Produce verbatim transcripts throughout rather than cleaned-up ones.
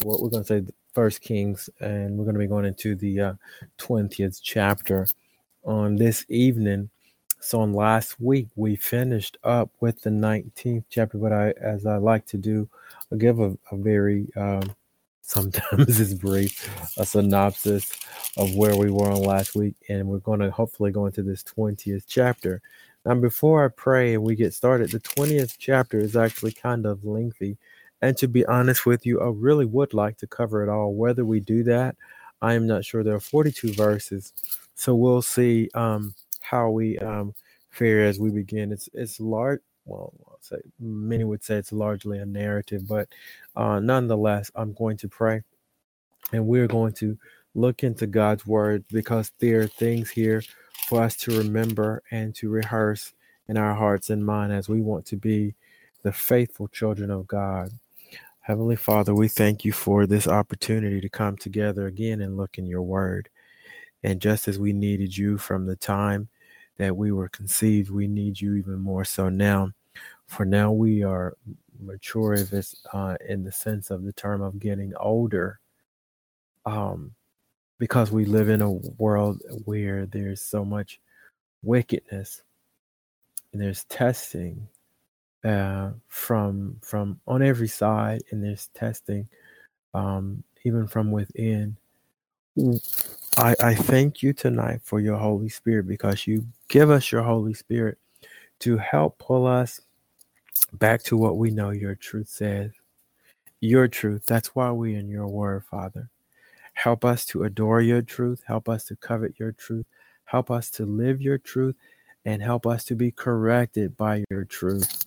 what we're going to say, First Kings, and we're going to be going into the uh, twentieth chapter on this evening. So on last week, we finished up with the nineteenth chapter, but I, as I like to do, I'll give a, a very, um, sometimes it's brief, a synopsis of where we were on last week, and we're going to hopefully go into this twentieth chapter. Now, before I pray and we get started, the twentieth chapter is actually kind of lengthy, and to be honest with you, I really would like to cover it all. Whether we do that, I am not sure. There are forty-two verses, so we'll see um, how we um, fare as we begin. It's it's large. Well, I'll say many would say it's largely a narrative, but uh, nonetheless, I'm going to pray, and we're going to look into God's word, because there are things here for us to remember and to rehearse in our hearts and mind as we want to be the faithful children of God. Heavenly Father, we thank you for this opportunity to come together again and look in your word. And just as we needed you from the time that we were conceived, we need you even more so now. For now we are mature if it's, uh, in the sense of the term of getting older, um, because we live in a world where there's so much wickedness and there's testing uh, from from on every side, and there's testing um, even from within. I, I thank you tonight for your Holy Spirit, because you give us your Holy Spirit to help pull us back to what we know your truth says. Your truth. That's why we're in your word, Father. Help us to adore your truth. Help us to covet your truth. Help us to live your truth, and help us to be corrected by your truth.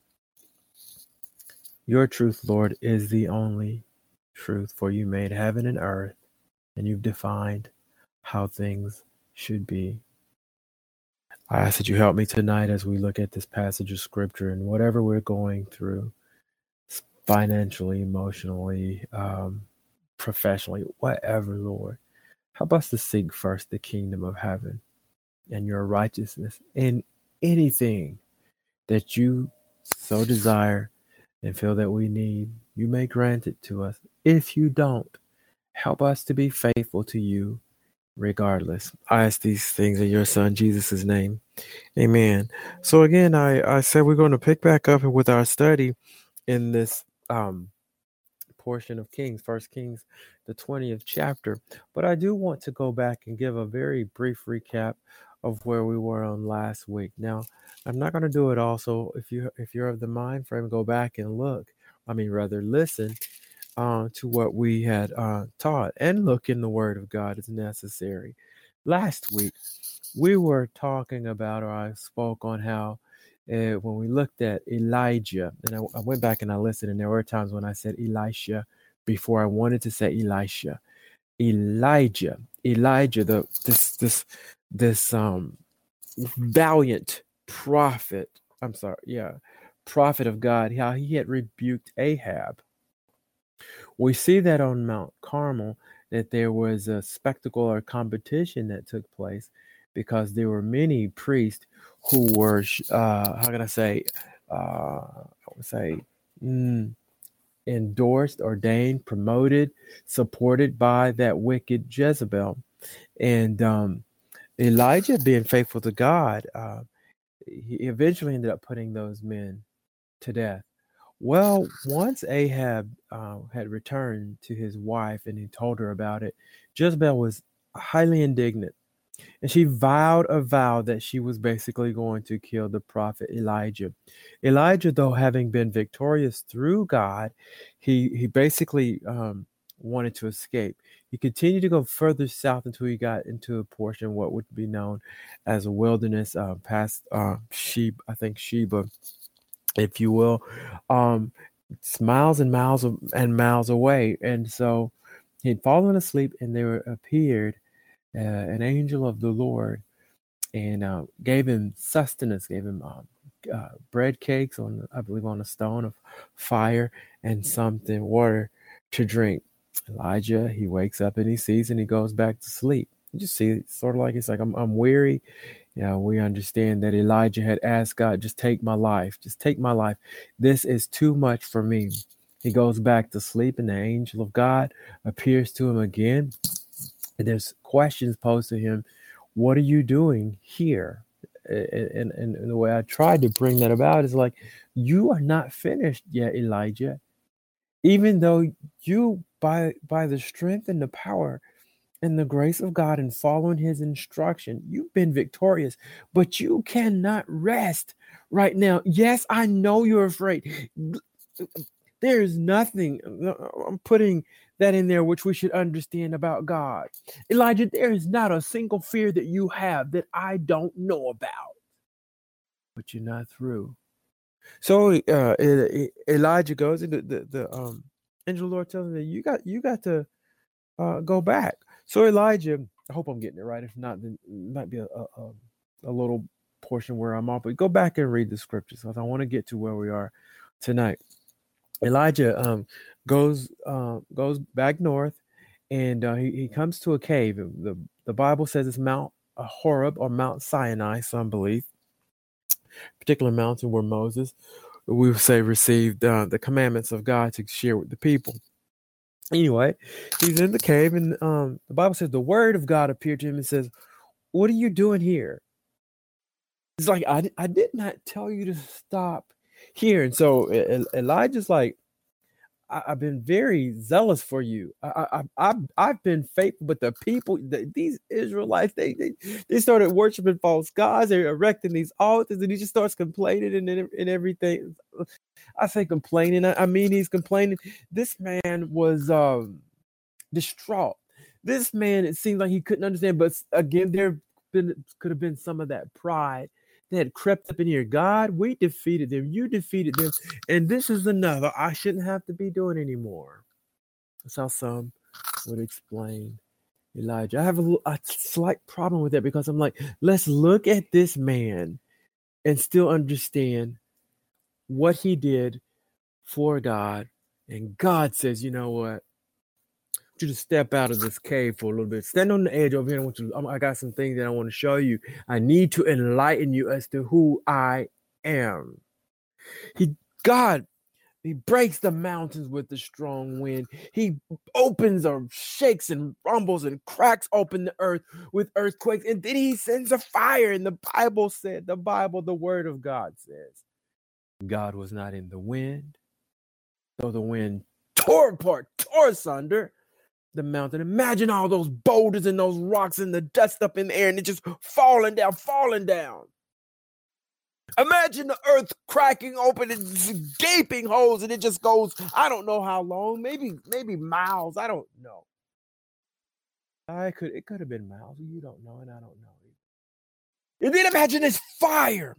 Your truth, Lord, is the only truth, for you made heaven and earth, and you've defined how things should be. I ask that you help me tonight as we look at this passage of scripture, and whatever we're going through, financially, emotionally, um, professionally, whatever, Lord, help us to seek first the kingdom of heaven and your righteousness, in anything that you so desire and feel that we need. You may grant it to us. If you don't, help us to be faithful to you regardless. I ask these things in your son Jesus' name. Amen. So again, I, I said we're going to pick back up with our study in this um, portion of Kings, First Kings, the twentieth chapter. But I do want to go back and give a very brief recap of where we were on last week. Now, I'm not going to do it all, so if you if you're of the mind frame, go back and look. I mean, rather listen uh, to what we had uh, taught, and look in the Word of God as necessary. Last week, we were talking about, or I spoke on how uh, when we looked at Elijah, and I, I went back and I listened, and there were times when I said Elisha before I wanted to say Elisha. Elijah, Elijah, the this this this um valiant prophet. I'm sorry, yeah, prophet of God. How he had rebuked Ahab. We see that on Mount Carmel, that there was a spectacle or competition that took place, because there were many priests who were, uh, how can I say, uh, I would say, mm, endorsed, ordained, promoted, supported by that wicked Jezebel. And um, Elijah, being faithful to God, uh, he eventually ended up putting those men to death. Well, once Ahab uh, had returned to his wife and he told her about it, Jezebel was highly indignant, and she vowed a vow that she was basically going to kill the prophet Elijah. Elijah, though, having been victorious through God, he he basically um, wanted to escape. He continued to go further south until he got into a portion what would be known as a wilderness, uh, past uh, Sheba, I think Sheba, if you will. Um, it's miles and miles of, and miles away, and so he'd fallen asleep, and there appeared uh, an angel of the Lord, and uh, gave him sustenance, gave him um, uh, bread cakes on, I believe, on a stone of fire, and something, water to drink. Elijah, he wakes up and he sees, and he goes back to sleep. You just see, it's sort of like, it's like, I'm, I'm weary. You know, we understand that Elijah had asked God, just take my life, just take my life. This is too much for me. He goes back to sleep, and the angel of God appears to him again. And there's questions posed to him. What are you doing here? And, and, and the way I tried to bring that about is like, you are not finished yet, Elijah. Even though you, by by the strength and the power and the grace of God and following his instruction, you've been victorious, but you cannot rest right now. Yes, I know you're afraid. There is nothing, I'm putting that in there, which we should understand about God. Elijah, there is not a single fear that you have that I don't know about, but you're not through. So uh, Elijah goes, and the, the, the um, angel of the Lord tells him that you got, you got to uh, go back. So Elijah, I hope I'm getting it right. If not, then it might be a, a, a little portion where I'm off, but go back and read the scriptures because I want to get to where we are tonight. Elijah um, goes uh, goes back north, and uh, he, he comes to a cave. The, the Bible says it's Mount Horeb or Mount Sinai, some believe. Particular mountain where Moses, we would say, received uh, the commandments of God to share with the people. Anyway, he's in the cave, and um, the Bible says the word of God appeared to him and says, "What are you doing here?" It's like, I, I did not tell you to stop here. And so Elijah's like, I, I've been very zealous for you. I, I, I've, I've been faithful, but the people, the, these Israelites, they, they they started worshiping false gods. They're erecting these altars, and he just starts complaining and, and everything. I say complaining. I, I mean, he's complaining. This man was um, distraught. This man, it seemed like he couldn't understand. But again, there been could have been some of that pride that had crept up in here. God, we defeated them. You defeated them. And this is another I shouldn't have to be doing anymore. That's how some would explain Elijah. I have a, a slight problem with that because I'm like, let's look at this man and still understand what he did for God. And God says, you know what? I want you to step out of this cave for a little bit. Stand on the edge over here. I want you to, I got some things that I want to show you. I need to enlighten you as to who I am. He, God, he breaks the mountains with the strong wind. He opens or shakes and rumbles and cracks open the earth with earthquakes. And then he sends a fire. And the Bible said, the Bible, the word of God says, God was not in the wind. So the wind tore apart, tore asunder the mountain. Imagine all those boulders and those rocks and the dust up in the air and it just falling down, falling down. Imagine the earth cracking open and gaping holes and it just goes, I don't know how long, maybe, maybe miles. I don't know. I could, it could have been miles. You don't know, and I don't know. And then imagine this fire.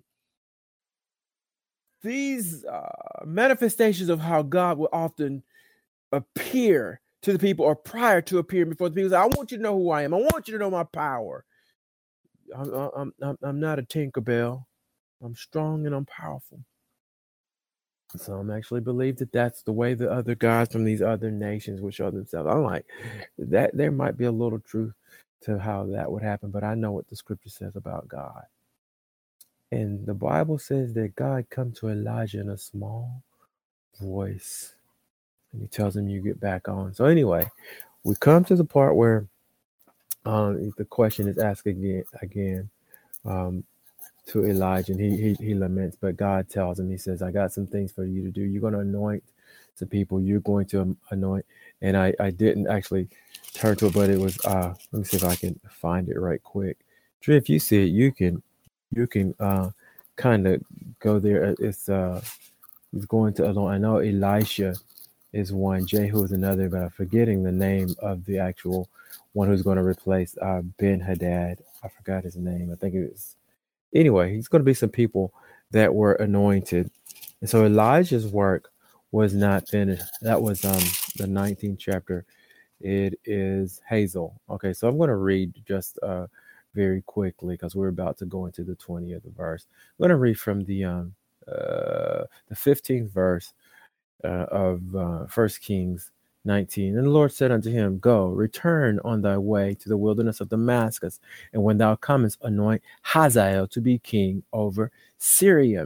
These uh, manifestations of how God will often appear to the people or prior to appearing before the people. Say, I want you to know who I am. I want you to know my power. I'm, I'm, I'm, I'm not a Tinkerbell. I'm strong and I'm powerful. Some actually believe that that's the way the other gods from these other nations would show themselves. I'm like, that there might be a little truth to how that would happen, but I know what the scripture says about God. And the Bible says that God come to Elijah in a small voice. And he tells him, you get back on. So anyway, we come to the part where um, the question is asked again, again um, to Elijah. And he, he he laments, but God tells him, he says, I got some things for you to do. You're going to anoint the people. You're going to anoint. And I, I didn't actually turn to it, but it was, uh, let me see if I can find it right quick. Dre, if you see it, you can, you can uh, kind of go there. It's, uh, he's going to anoint. I know Elisha is one, Jehu is another, but I'm forgetting the name of the actual one who's going to replace uh, Ben-Hadad. I forgot his name. I think it was, anyway, he's going to be some people that were anointed. And so Elijah's work was not finished. That was um, the nineteenth chapter. It is Hazel. Okay, so I'm going to read just uh, very quickly because we're about to go into the twentieth verse. I'm going to read from the um, uh, the fifteenth verse Uh, of uh, First Kings nineteen. And the Lord said unto him, Go, return on thy way to the wilderness of Damascus, and when thou comest, anoint Hazael to be king over Syria.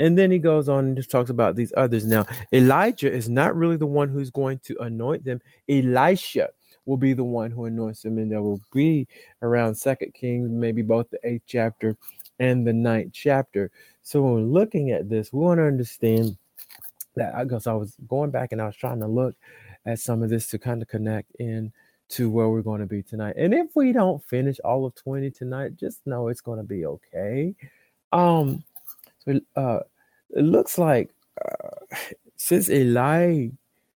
And then he goes on and just talks about these others. Now, Elijah is not really the one who's going to anoint them. Elisha will be the one who anoints them, and there will be around Second Kings, maybe both the eighth chapter and the ninth chapter. So when we're looking at this, we want to understand that, I guess I was going back and I was trying to look at some of this to kind of connect in to where we're going to be tonight. And if we don't finish all of twenty tonight, just know it's going to be okay. Um, so, uh, it looks like uh, since Elijah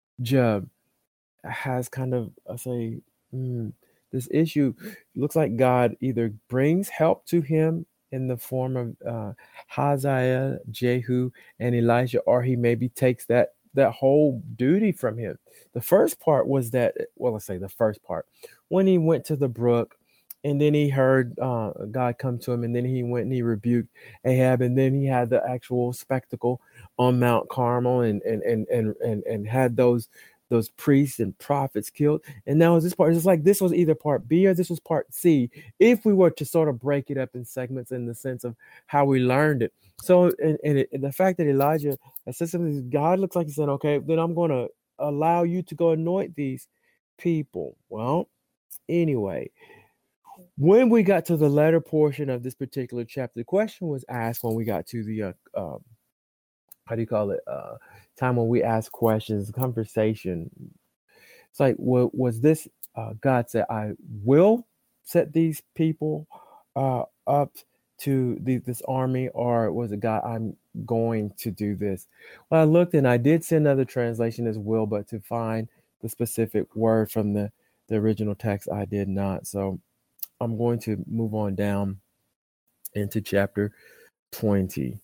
has kind of, I say, mm, this issue, looks like God either brings help to him in the form of uh, Hazael, Jehu, and Elijah, or he maybe takes that that whole duty from him. The first part was that, well, let's say the first part, when he went to the brook, and then he heard uh, God come to him, and then he went and he rebuked Ahab, and then he had the actual spectacle on Mount Carmel, and and and and and, and had those those priests and prophets killed. And now this part, it's like this was either part B or this was part C, if we were to sort of break it up in segments in the sense of how we learned it. So, and, and, it, and the fact that Elijah said something, God looks like he said, okay, then I'm going to allow you to go anoint these people. Well, anyway, when we got to the latter portion of this particular chapter, the question was asked when we got to the, uh, um, how do you call it? Uh, time when we ask questions, conversation. It's like, well, was this uh, God said, I will set these people uh, up to the, this army, or was it God, I'm going to do this? Well, I looked and I did see another translation as well, but to find the specific word from the, the original text, I did not. So I'm going to move on down into chapter twenty.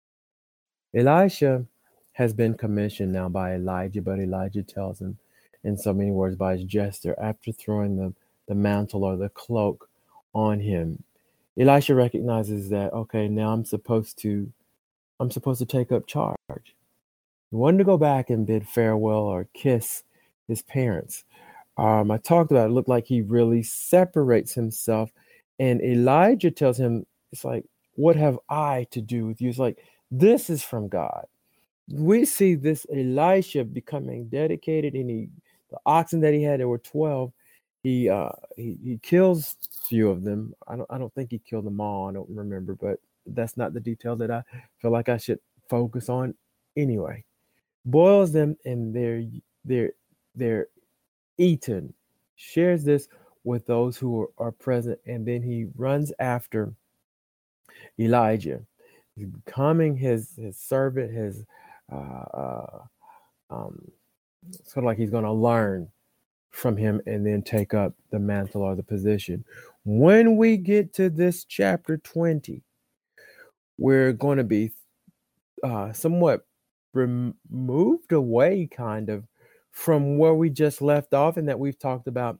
Elisha has been commissioned now by Elijah, but Elijah tells him in so many words by his gesture, after throwing the, the mantle or the cloak on him, Elisha recognizes that, okay, now I'm supposed to, I'm supposed to take up charge. He wanted to go back and bid farewell or kiss his parents. Um, I talked about it, it looked like he really separates himself, and Elijah tells him, it's like, what have I to do with you? It's like, this is from God. We see this Elisha becoming dedicated, and he, the oxen that he had, there were twelve. He uh he, he kills a few of them. I don't I don't think he killed them all. I don't remember, but that's not the detail that I feel like I should focus on. Anyway, boils them and they're they're they're eaten. Shares this with those who are, are present, and then he runs after Elijah. He's becoming his his servant, his uh, uh, um, sort of like he's going to learn from him and then take up the mantle or the position. When we get to this chapter twenty, we're going to be uh, somewhat removed away, kind of, from where we just left off, and that we've talked about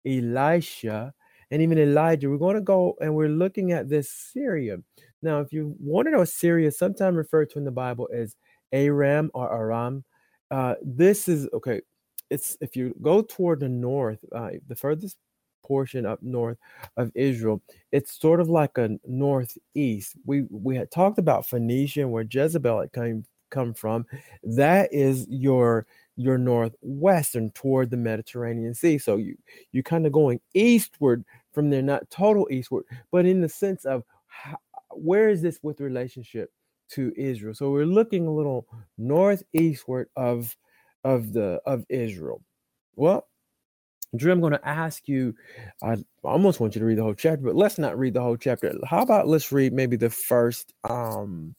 Elisha and even Elijah. We're going to go and we're looking at this Syria. Now, if you want to know, Syria, sometimes referred to in the Bible as Aram or Aram. Uh, this is, okay, it's, if you go toward the north, uh, the furthest portion up north of Israel, it's sort of like a northeast. We we had talked about Phoenicia, where Jezebel had come come from. That is your your northwestern toward the Mediterranean Sea. So you you're kind of going eastward from there, not total eastward, but in the sense of how, where is this with relationship to Israel? So we're looking a little northeastward of of the of Israel. Well, Drew, I'm going to ask you, I almost want you to read the whole chapter, but let's not read the whole chapter. How about let's read maybe the first um,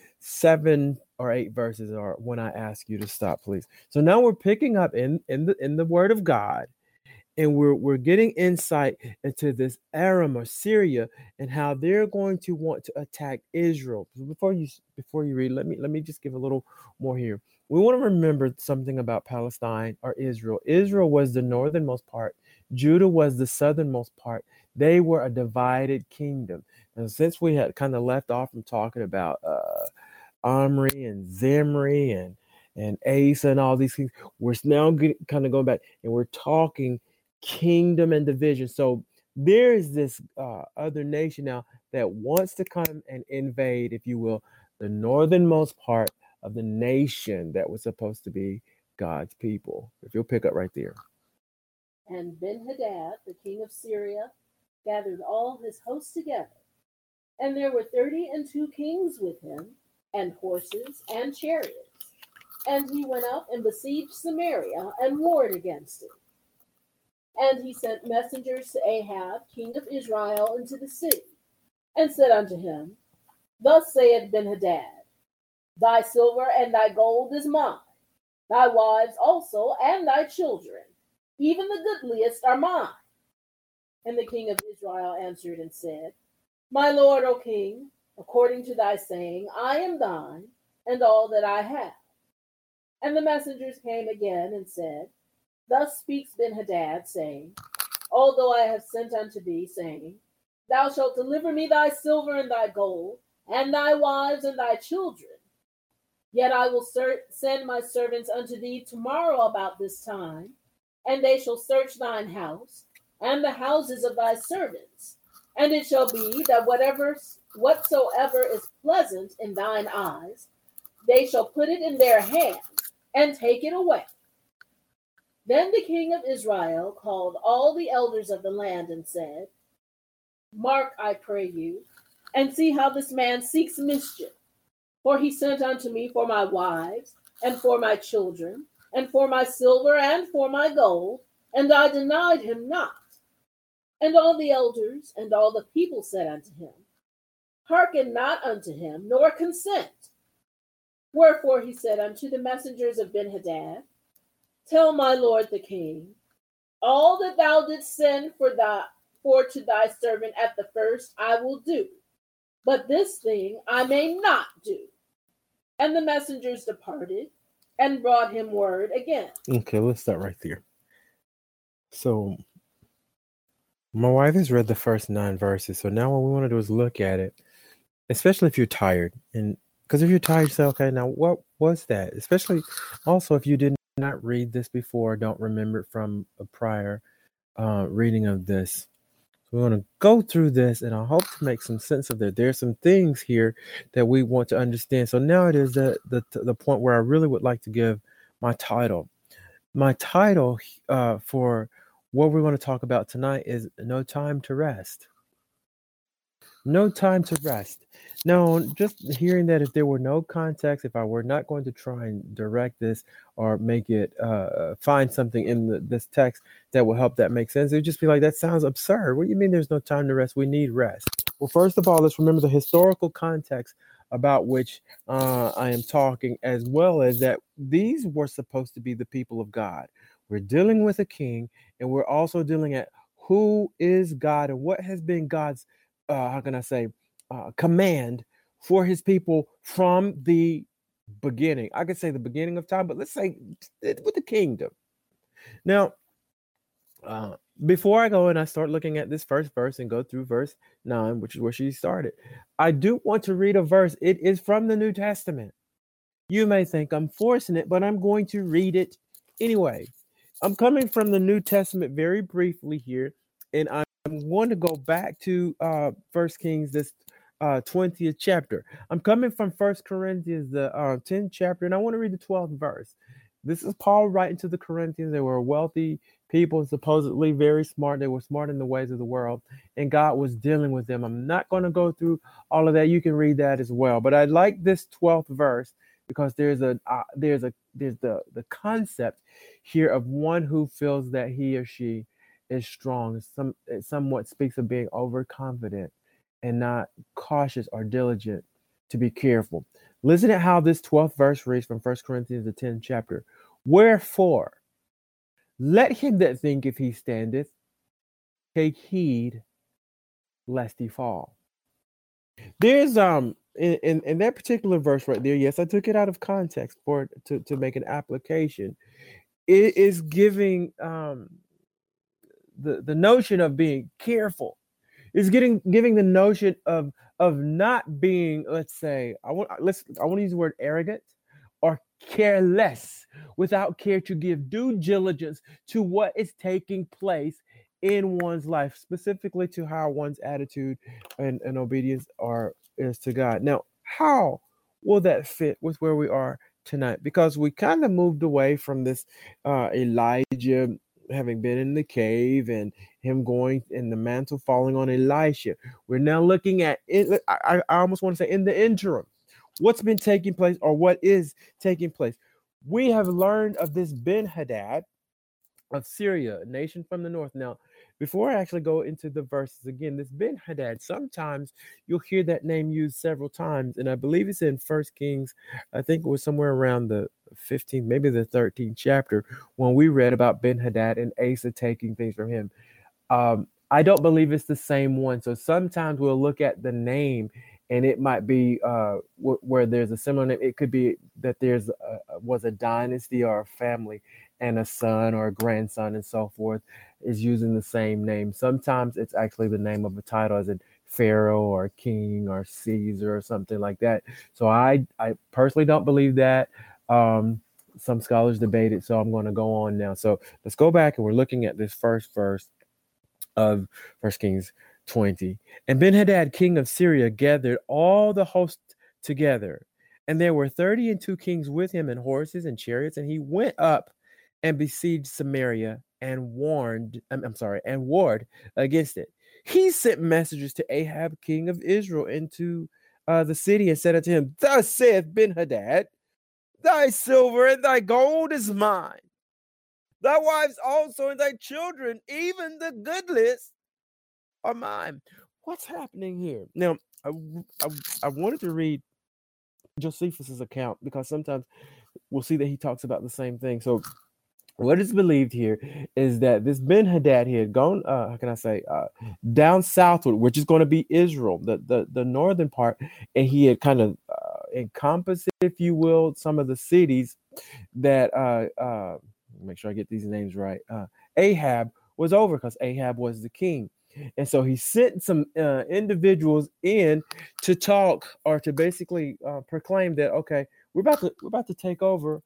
seven or eight verses, or when I ask you to stop, please. So now we're picking up in, in, the, in the Word of God, and we're, we're getting insight into this Aram or Syria and how they're going to want to attack Israel. Before you before you read, let me let me just give a little more here. We want to remember something about Palestine or Israel. Israel was the northernmost part. Judah was the southernmost part. They were a divided kingdom. And since we had kind of left off from talking about uh, Omri and Zimri and and Asa and all these things, we're now get, kind of going back, and we're talking kingdom and division. So there is this uh, other nation now that wants to come and invade, if you will, the northernmost part of the nation that was supposed to be God's people. If you'll pick up right there. And Ben-Hadad, the king of Syria, gathered all his hosts together. And there were thirty and two kings with him, and horses and chariots. And he went up and besieged Samaria and warred against it. And he sent messengers to Ahab, king of Israel, into the city, and said unto him, Thus saith Ben-Hadad, Thy silver and thy gold is mine, thy wives also and thy children, even the goodliest are mine. And the king of Israel answered and said, My lord, O king, according to thy saying, I am thine, and all that I have. And the messengers came again and said, Thus speaks Ben-Hadad, saying, Although I have sent unto thee, saying, Thou shalt deliver me thy silver and thy gold, and thy wives and thy children, yet I will ser- send my servants unto thee tomorrow about this time, and they shall search thine house, and the houses of thy servants. And it shall be that whatever whatsoever is pleasant in thine eyes, they shall put it in their hands, and take it away. Then the king of Israel called all the elders of the land and said, Mark, I pray you, and see how this man seeks mischief. For he sent unto me for my wives, and for my children, and for my silver, and for my gold, and I denied him not. And all the elders and all the people said unto him, Hearken not unto him, nor consent. Wherefore he said unto the messengers of Ben-Hadad, Tell my lord the king, all that thou didst send for, thy, for to thy servant at the first I will do, but this thing I may not do. And the messengers departed and brought him word again. Okay, let's start right there. So my wife has read the first nine verses. So now what we want to do is look at it, especially if you're tired. And because if you're tired, you say, okay, now what was that? Especially also if you did not read this before, don't remember it from a prior uh, reading of this. So we want to go through this, and I hope to make some sense of it. There's some things here that we want to understand. So now it is the, the, the point where I really would like to give my title. My title uh, for what we're going to talk about tonight is No Time to Rest. No time to rest. Now, just hearing that if there were no context, if I were not going to try and direct this or make it, uh, find something in the, this text that will help that make sense, it would just be like, that sounds absurd. What do you mean there's no time to rest? We need rest. Well, first of all, let's remember the historical context about which uh, I am talking, as well as that these were supposed to be the people of God. We're dealing with a king, and we're also dealing at who is God and what has been God's Uh, how can I say, uh, command for his people from the beginning. I could say the beginning of time, but let's say with the kingdom. Now, uh, before I go and I start looking at this first verse and go through verse nine, which is where she started, I do want to read a verse. It is from the New Testament. You may think I'm forcing it, but I'm going to read it anyway. I'm coming from the New Testament very briefly here, and I'm I'm going to go back to uh, First Kings, this uh, twentieth chapter. I'm coming from First Corinthians, the uh, tenth chapter, and I want to read the twelfth verse. This is Paul writing to the Corinthians. They were wealthy people, supposedly very smart. They were smart in the ways of the world, and God was dealing with them. I'm not going to go through all of that. You can read that as well. But I like this twelfth verse because there's a uh, there's a there's the the concept here of one who feels that he or she is strong. Some it somewhat speaks of being overconfident and not cautious or diligent to be careful. Listen at how this twelfth verse reads from First Corinthians, the tenth chapter. Wherefore, let him that thinketh he standeth take heed lest he fall. There's um in, in, in that particular verse right there, yes, I took it out of context for it to, to make an application. It is giving um the, the notion of being careful. Is getting giving the notion of of not being, let's say, I want let's I want to use the word arrogant or careless, without care to give due diligence to what is taking place in one's life, specifically to how one's attitude and, and obedience are is to God. Now, how will that fit with where we are tonight? Because we kind of moved away from this uh, Elijah having been in the cave and him going and the mantle falling on Elisha. We're now looking at it. I, I almost want to say in the interim, what's been taking place or what is taking place. We have learned of this Ben-Hadad of Syria, a nation from the north. Now, before I actually go into the verses again, this Ben-Hadad, sometimes you'll hear that name used several times, and I believe it's in First Kings. I think it was somewhere around the fifteenth, maybe the thirteenth chapter, when we read about Ben-Hadad and Asa taking things from him. Um, I don't believe it's the same one. So sometimes we'll look at the name and it might be uh, w- where there's a similar name. It could be that there's a, was a dynasty or a family and a son or a grandson and so forth is using the same name. Sometimes it's actually the name of a title, as in Pharaoh or King or Caesar or something like that. So I, I personally don't believe that. Um, some scholars debate it, so I'm going to go on now. So let's go back and we're looking at this first verse of First Kings twenty. And Ben-Hadad, king of Syria, gathered all the host together, and there were thirty and two kings with him, and horses and chariots, and he went up and besieged Samaria and warned, I'm, I'm sorry, and warred against it. He sent messengers to Ahab, king of Israel, into uh, the city and said unto him, Thus saith Ben-Hadad, thy silver and thy gold is mine, thy wives also and thy children, even the goodliest, are mine. What's happening here? Now, I, I, I wanted to read Josephus's account because sometimes we'll see that he talks about the same thing. So what is believed here is that this Ben-Hadad, he had gone, uh, how can I say, uh, down southward, which is going to be Israel, the, the, the northern part, and he had kind of uh, encompassed, if you will, some of the cities that, uh, uh, make sure I get these names right, uh, Ahab was over, because Ahab was the king. And so he sent some uh, individuals in to talk or to basically uh, proclaim that, okay, we're about to we're about to take over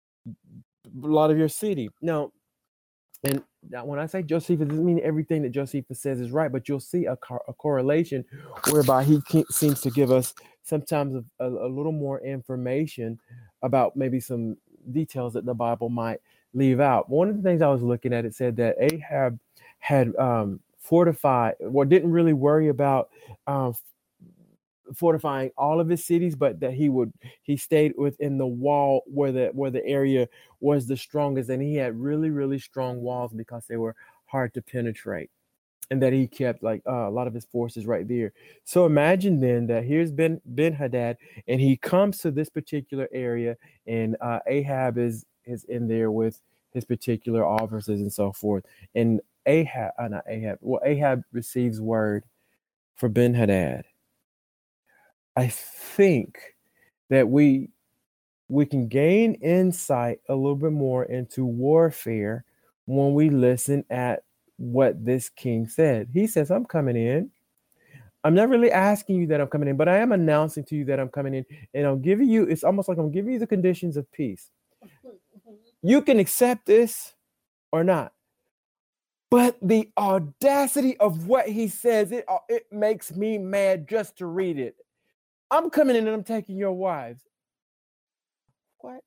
a lot of your city. Now, and now when I say Josephus, it doesn't mean everything that Josephus says is right, but you'll see a, co- a correlation whereby he ke- seems to give us sometimes a, a, a little more information about maybe some details that the Bible might leave out. One of the things I was looking at, it said that Ahab had um, fortified, or didn't really worry about um, fortifying all of his cities, but that he would he stayed within the wall where the where the area was the strongest, and he had really really strong walls because they were hard to penetrate, and that he kept like uh, a lot of his forces right there. So imagine then that here's Ben Ben-Hadad, and he comes to this particular area, and uh, Ahab is is in there with his particular officers and so forth, and Ahab, uh, not Ahab, well Ahab receives word for Ben-Hadad. I think that we we can gain insight a little bit more into warfare when we listen at what this king said. He says, I'm coming in. I'm not really asking you that I'm coming in, but I am announcing to you that I'm coming in, and I'm giving you, it's almost like I'm giving you the conditions of peace. You can accept this or not. But the audacity of what he says, it, it makes me mad just to read it. I'm coming in and I'm taking your wives. What?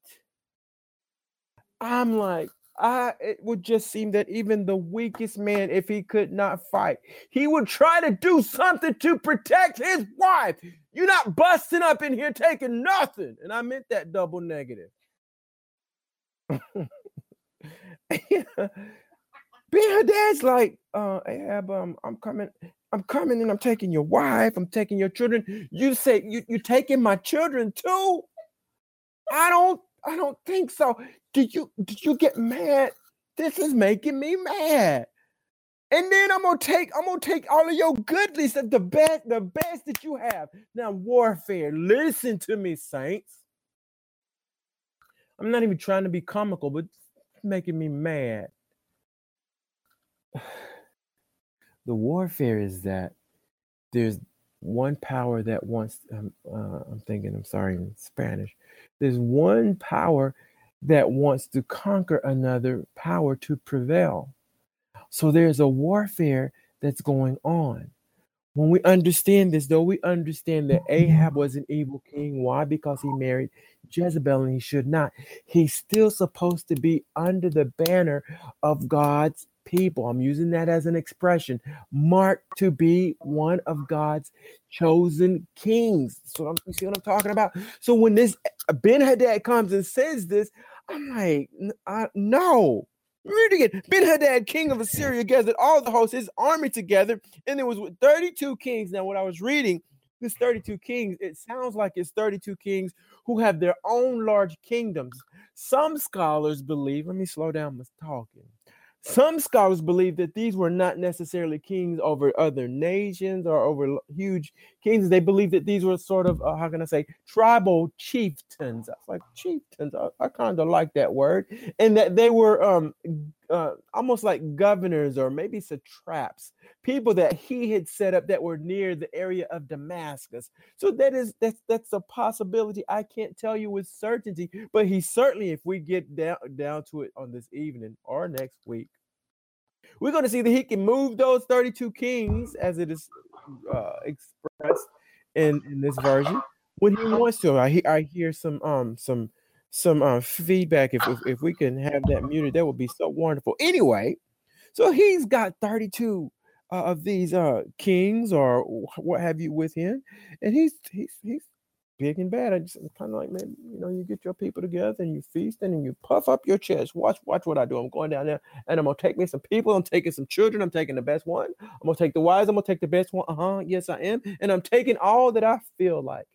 I'm like, I it would just seem that even the weakest man, if he could not fight, he would try to do something to protect his wife. You're not busting up in here taking nothing. And I meant that double negative. Ben-Hadad's like, uh, Ahab, um, I'm coming, I'm coming and I'm taking your wife, I'm taking your children. You say you you taking my children too? I don't I don't think so. Did you did you get mad? This is making me mad. And then I'm gonna take I'm gonna take all of your goodness, the best, the best that you have. Now, warfare. Listen to me, saints. I'm not even trying to be comical, but it's making me mad. The warfare is that there's one power that wants, um, uh, I'm thinking, I'm sorry, in Spanish. There's one power that wants to conquer another power to prevail. So there's a warfare that's going on. When we understand this, though, we understand that Ahab was an evil king. Why? Because he married Jezebel and he should not. He's still supposed to be under the banner of God's people. I'm using that as an expression, marked to be one of God's chosen kings. So I'm, you see what I'm talking about? So when this Ben-Hadad comes and says this, I'm like, I, no. Read again. Ben-Hadad, king of Assyria, gathered all the hosts, his army together, and it was with thirty-two kings. Now, what I was reading, this thirty-two kings, it sounds like it's thirty-two kings who have their own large kingdoms. Some scholars believe, let me slow down my talking. Some scholars believe that these were not necessarily kings over other nations or over huge kings. They believe that these were sort of, uh, how can I say, tribal chieftains. I was like, chieftains, I, I kind of like that word. And that they were um, uh, almost like governors or maybe satraps, people that he had set up that were near the area of Damascus. So that is, that's, that's a possibility. I can't tell you with certainty, but he certainly, if we get down, down to it on this evening or next week, we're going to see that he can move those thirty-two kings as it is uh, expressed in, in this version when he wants to. I, I hear some um some some uh, feedback. If, if if we can have that muted, that would be so wonderful. Anyway, so he's got thirty-two uh, of these uh kings or what have you with him, and he's he's he's big and bad. I just kind of like, man, you know, you get your people together and you feast and you puff up your chest. Watch, watch what I do. I'm going down there and I'm gonna take me some people. I'm taking some children. I'm taking the best one. I'm gonna take the wise. I'm gonna take the best one. Uh huh. Yes, I am. And I'm taking all that I feel like.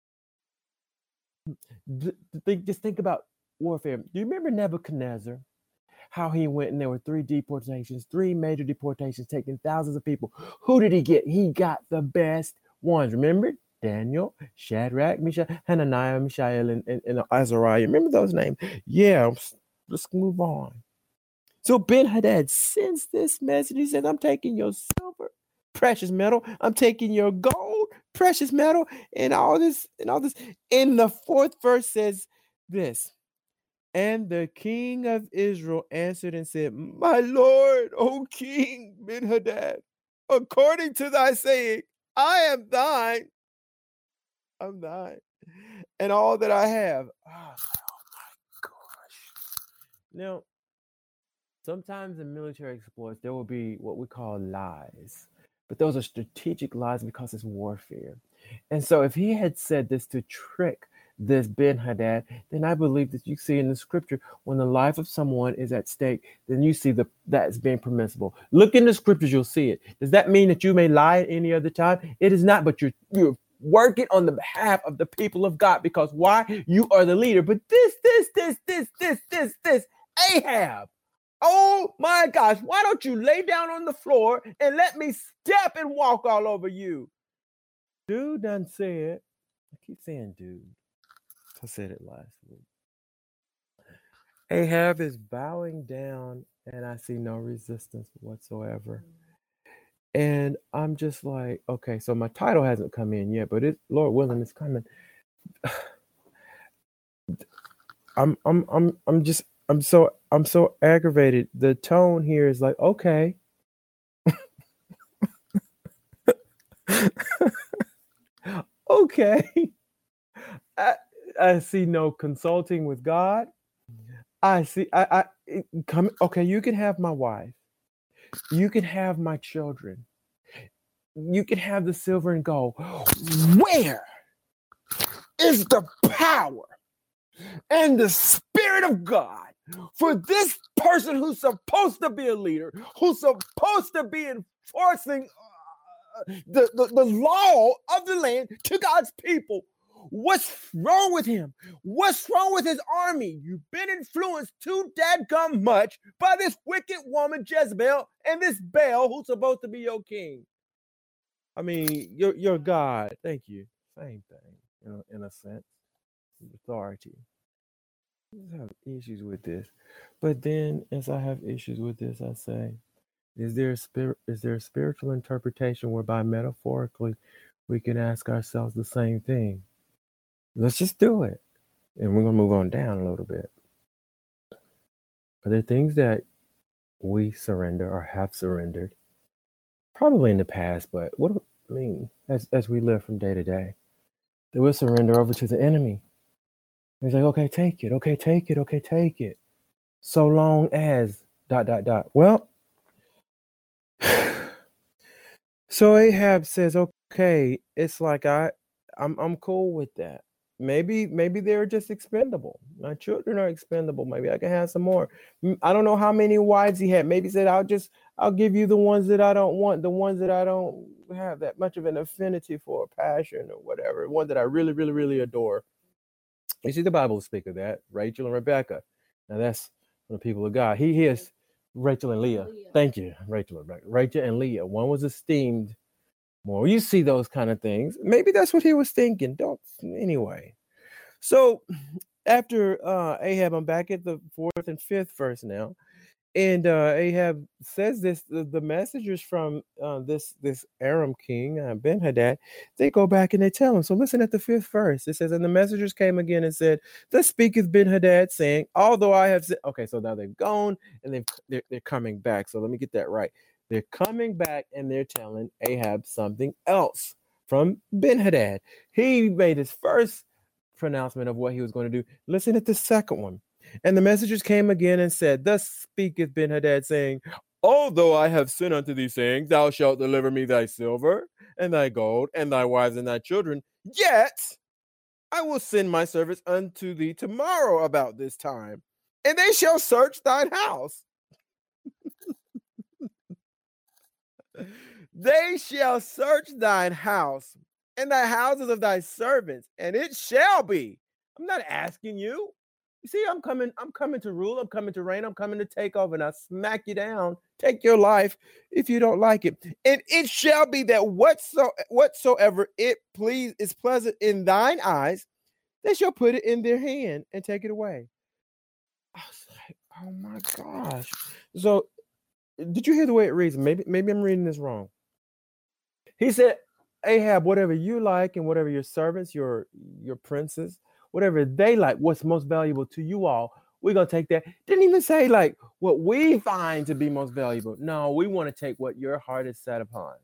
Think, just think about warfare. Do you remember Nebuchadnezzar? How he went and there were three deportations, three major deportations, taking thousands of people. Who did he get? He got the best ones. Remember? Daniel, Shadrach, Meshach, Hananiah, Mishael, and, and, and Azariah. Remember those names? Yeah, let's move on. So Ben-Hadad sends this message. He says, I'm taking your silver, precious metal. I'm taking your gold, precious metal, and all this, and all this. In the fourth verse says this. And the king of Israel answered and said, my lord, O king Ben-Hadad, according to thy saying, I am thine. I'm thine. And all that I have. Oh, my gosh. Now, sometimes in military exploits, there will be what we call lies. But those are strategic lies because it's warfare. And so if he had said this to trick this Ben-Hadad, then I believe that you see in the scripture when the life of someone is at stake, then you see the that's being permissible. Look in the scriptures, you'll see it. Does that mean that you may lie at any other time? It is not, but you're you're working on the behalf of the people of God because why? You are the leader. But this, this, this, this, this, this, this, Ahab. Oh my gosh, why don't you lay down on the floor and let me step and walk all over you? Dude done said, I keep saying dude. I said it last week. Ahab is bowing down and I see no resistance whatsoever. And I'm just like, okay, so my title hasn't come in yet, but it, Lord willing, it's coming. I'm, I'm, I'm, I'm just, I'm so, I'm so aggravated. The tone here is like, okay. Okay. I, I see no consulting with God. I see, I, I, come, okay, you can have my wife. You can have my children. You can have the silver and gold. Where is the power and the Spirit of God for this person who's supposed to be a leader, who's supposed to be enforcing uh, the, the, the law of the land to God's people? What's wrong with him? What's wrong with his army? You've been influenced too dadgum much by this wicked woman Jezebel and this Baal who's supposed to be your king. I mean, your your God. Thank you. Same thing, you know, in a sense. Authority. I have issues with this, but then as I have issues with this, I say, is there a spirit? Is there a spiritual interpretation whereby metaphorically we can ask ourselves the same thing? Let's just do it. And we're going to move on down a little bit. Are there things that we surrender or have surrendered? Probably in the past, but what I mean, as as we live from day to day, they will surrender over to the enemy. He's like, okay, take it, okay, take it, okay, take it. So long as dot dot dot. Well, so Ahab says, okay, it's like I I'm I'm cool with that. Maybe maybe they're just expendable. My children are expendable. Maybe I can have some more. Mm, I don't know how many wives he had. Maybe he said, I'll just I'll give you the ones that I don't want, the ones that I don't have that much of an affinity for, passion or whatever, one that I really, really, really adore. You see, the Bible will speak of that. Rachel and Rebecca. Now that's from the people of God. He is Rachel and Leah. Leah. Thank you, Rachel and Rebecca. Rachel and Leah. One was esteemed more. You see those kind of things. Maybe that's what he was thinking. Don't anyway. So after uh, Ahab, I'm back at the fourth and fifth verse now. And uh, Ahab says this: the, the messengers from uh, this this Aram king uh, Ben Hadad, they go back and they tell him. So listen at the fifth verse. It says, "And the messengers came again and said, Thus speaketh Ben Hadad, saying, Although I have said," okay, so now they've gone and they've they're, they're coming back. So let me get that right. They're coming back and they're telling Ahab something else from Ben Hadad. He made his first pronouncement of what he was going to do. Listen at the second one. And the messengers came again and said, Thus speaketh Ben Hadad, saying, Although I have sinned unto thee, saying, Thou shalt deliver me thy silver and thy gold and thy wives and thy children, yet I will send my servants unto thee tomorrow about this time, and they shall search thine house. They shall search thine house and thy houses of thy servants, and it shall be. I'm not asking you. You see, I'm coming, I'm coming to rule, I'm coming to reign, I'm coming to take over, and I smack you down, take your life if you don't like it. And it shall be that whatso, whatsoever it please is pleasant in thine eyes, they shall put it in their hand and take it away. I was like, oh my gosh. So did you hear the way it reads? Maybe, maybe I'm reading this wrong. He said, Ahab, whatever you like and whatever your servants, your your princes, whatever they like, what's most valuable to you all, we're going to take that. Didn't even say like what we find to be most valuable. No, we want to take what your heart is set upon.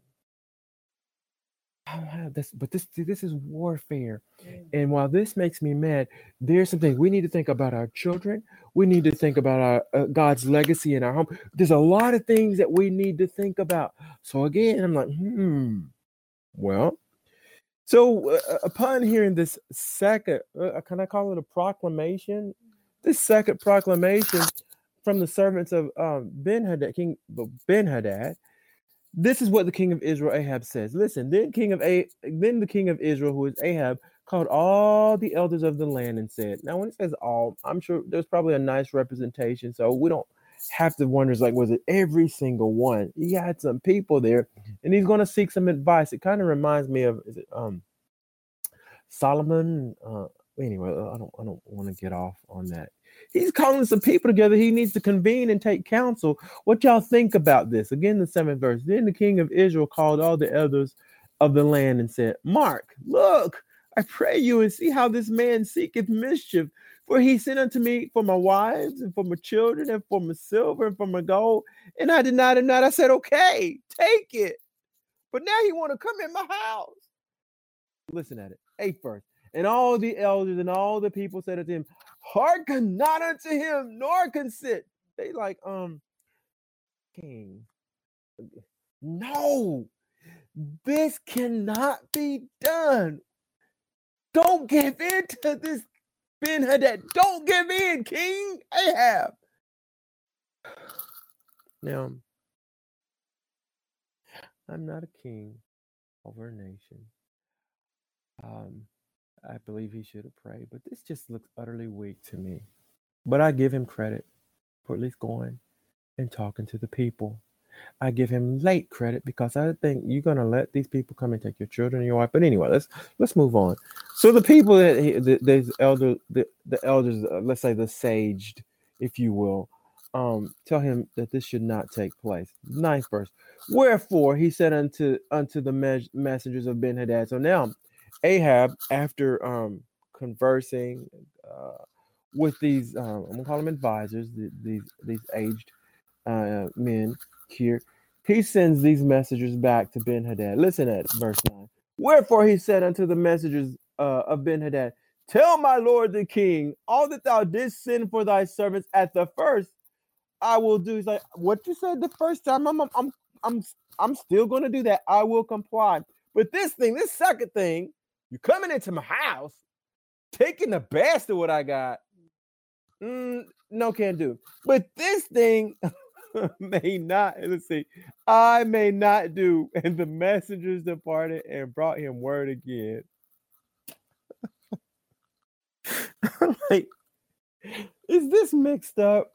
Oh, this, but this this is warfare. Mm. And while this makes me mad, there's something we need to think about our children. We need to think about our uh, God's legacy in our home. There's a lot of things that we need to think about. So again, I'm like, hmm, well, so uh, upon hearing this second, uh, can I call it a proclamation? This second proclamation from the servants of um, Ben Hadad, King Ben Hadad. This is what the king of Israel, Ahab, says. Listen, then king of A, then the king of Israel, who is Ahab, called all the elders of the land and said. Now, when it says all, I'm sure there's probably a nice representation, so we don't have to wonder, like, was it every single one? He had some people there, and he's going to seek some advice. It kind of reminds me of is it um Solomon? Uh, anyway, I don't I don't want to get off on that. He's calling some people together. He needs to convene and take counsel. What y'all think about this? Again, the seventh verse. Then the king of Israel called all the elders of the land and said, Mark, look, I pray you, and see how this man seeketh mischief. For he sent unto me for my wives and for my children and for my silver and for my gold. And I denied him not. I said, okay, take it. But now he want to come in my house. Listen at it. Eighth verse. And all the elders and all the people said unto him, hearken not unto him, nor consent. They like, um, king, no, this cannot be done. Don't give in to this Ben Hadad. Don't give in, King Ahab. Now, I'm not a king over a nation. Um, I believe he should have prayed, but this just looks utterly weak to me. But I give him credit for at least going and talking to the people. I give him late credit because I think you're gonna let these people come and take your children and your wife. But anyway, let's let's move on. So the people that he, the, these elder the, the elders, uh, let's say the saged, if you will, um, tell him that this should not take place. Ninth verse. Wherefore he said unto unto the mes- messengers of Ben Hadad. So now Ahab, after um conversing uh, with these, um, I'm gonna call them advisors, the, these these aged uh, men here, he sends these messengers back to Ben-Hadad. Listen at verse nine. Wherefore he said unto the messengers uh, of Ben-Hadad, tell my lord the king, all that thou didst send for thy servants at the first, I will do. He's like, what you said the first time, I'm, I'm, I'm, I'm, I'm still going to do that. I will comply. But this thing, this second thing, you're coming into my house, taking the best of what I got. Mm, no, can't do. But this thing may not. Let's see. I may not do. And the messengers departed and brought him word again. Like, is this mixed up?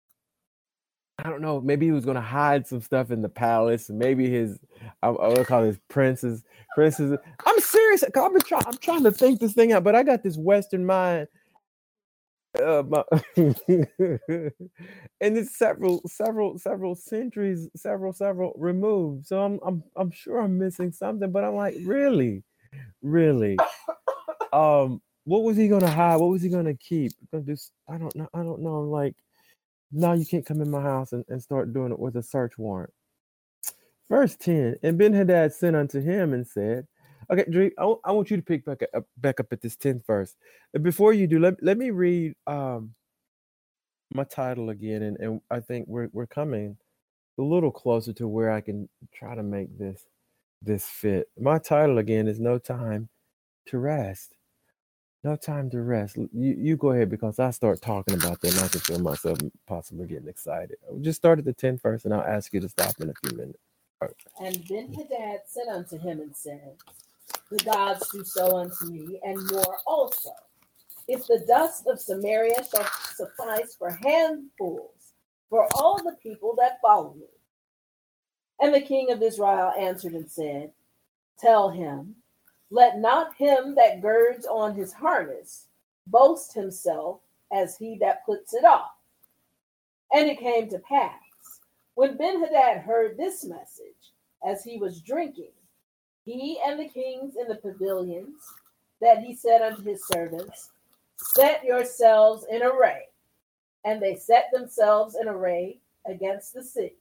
I don't know. Maybe he was going to hide some stuff in the palace. Maybe his, I, I would call his princes, princes. I'm serious. I've been trying. I'm trying to think this thing out, but I got this Western mind, uh, my, and it's several, several, several centuries, several, several removed. So I'm, I'm, I'm sure I'm missing something. But I'm like, really, really. Um, what was he going to hide? What was he going to keep? Gonna do, I don't know. I don't know. Like. Now you can't come in my house and, and start doing it with a search warrant. Verse ten, and Ben-Hadad sent unto him and said, okay, Dree, I, w- I want you to pick back up, back up at this tenth verse. And before you do, let, let me read um, my title again, and, and I think we're we're coming a little closer to where I can try to make this this fit. My title again is No Time to Rest. No time to rest. You you go ahead, because I start talking about that and I can feel myself possibly getting excited. I'll just start at the tenth verse and I'll ask you to stop in a few minutes. Right. And Ben-Hadad said unto him and said, the gods do so unto me, and more also, if the dust of Samaria shall suffice for handfuls for all the people that follow me. And the king of Israel answered and said, tell him, let not him that girds on his harness boast himself as he that puts it off. And it came to pass, when Ben-Hadad heard this message, as he was drinking, he and the kings in the pavilions, that he said unto his servants, set yourselves in array. And they set themselves in array against the city.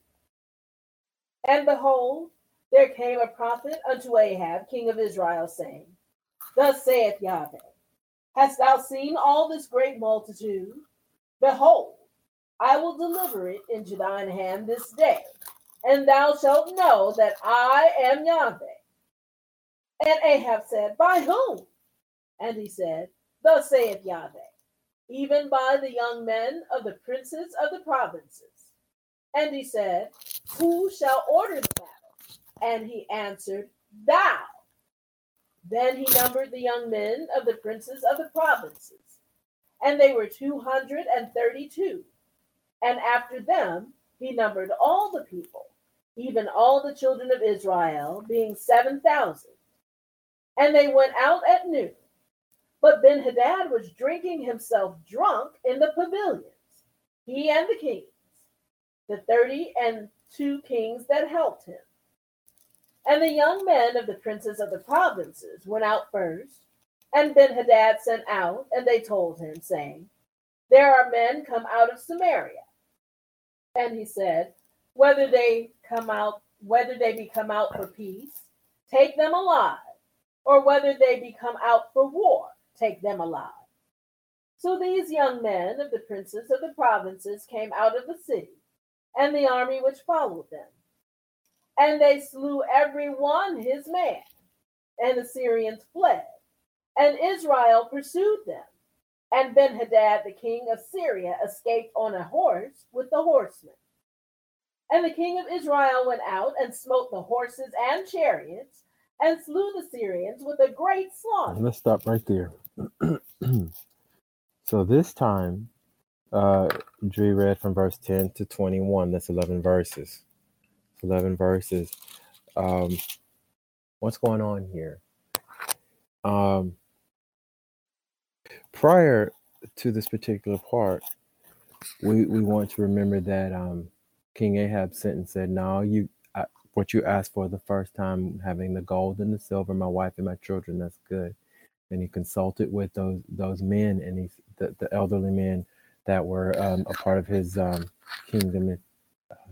And behold, there came a prophet unto Ahab, king of Israel, saying, thus saith Yahweh, hast thou seen all this great multitude? Behold, I will deliver it into thine hand this day, and thou shalt know that I am Yahweh. And Ahab said, by whom? And he said, thus saith Yahweh, even by the young men of the princes of the provinces. And he said, who shall order the battle? And he answered, thou. Then he numbered the young men of the princes of the provinces, and they were two hundred and thirty-two. And after them he numbered all the people, even all the children of Israel, being seven thousand. And they went out at noon. But Ben-Hadad was drinking himself drunk in the pavilions, he and the kings, the thirty and two kings that helped him. And the young men of the princes of the provinces went out first, and Ben-Hadad sent out, and they told him, saying, there are men come out of Samaria. And he said, whether they come out, whether they be come out for peace, take them alive, or whether they be come out for war, take them alive. So these young men of the princes of the provinces came out of the city, and the army which followed them. And they slew every one his man, and the Syrians fled, and Israel pursued them. And Ben-Hadad, the king of Syria, escaped on a horse with the horsemen. And the king of Israel went out and smote the horses and chariots, and slew the Syrians with a great slaughter. Let's stop right there. So this time, uh, Dree read from verse ten to twenty-one. That's eleven verses. eleven verses. Um, what's going on here? Um, prior to this particular part, we, we want to remember that um, King Ahab sent and said, no, you, I, what you asked for the first time, having the gold and the silver, my wife and my children, that's good. And he consulted with those those men and he, the, the elderly men that were um, a part of his um, kingdom,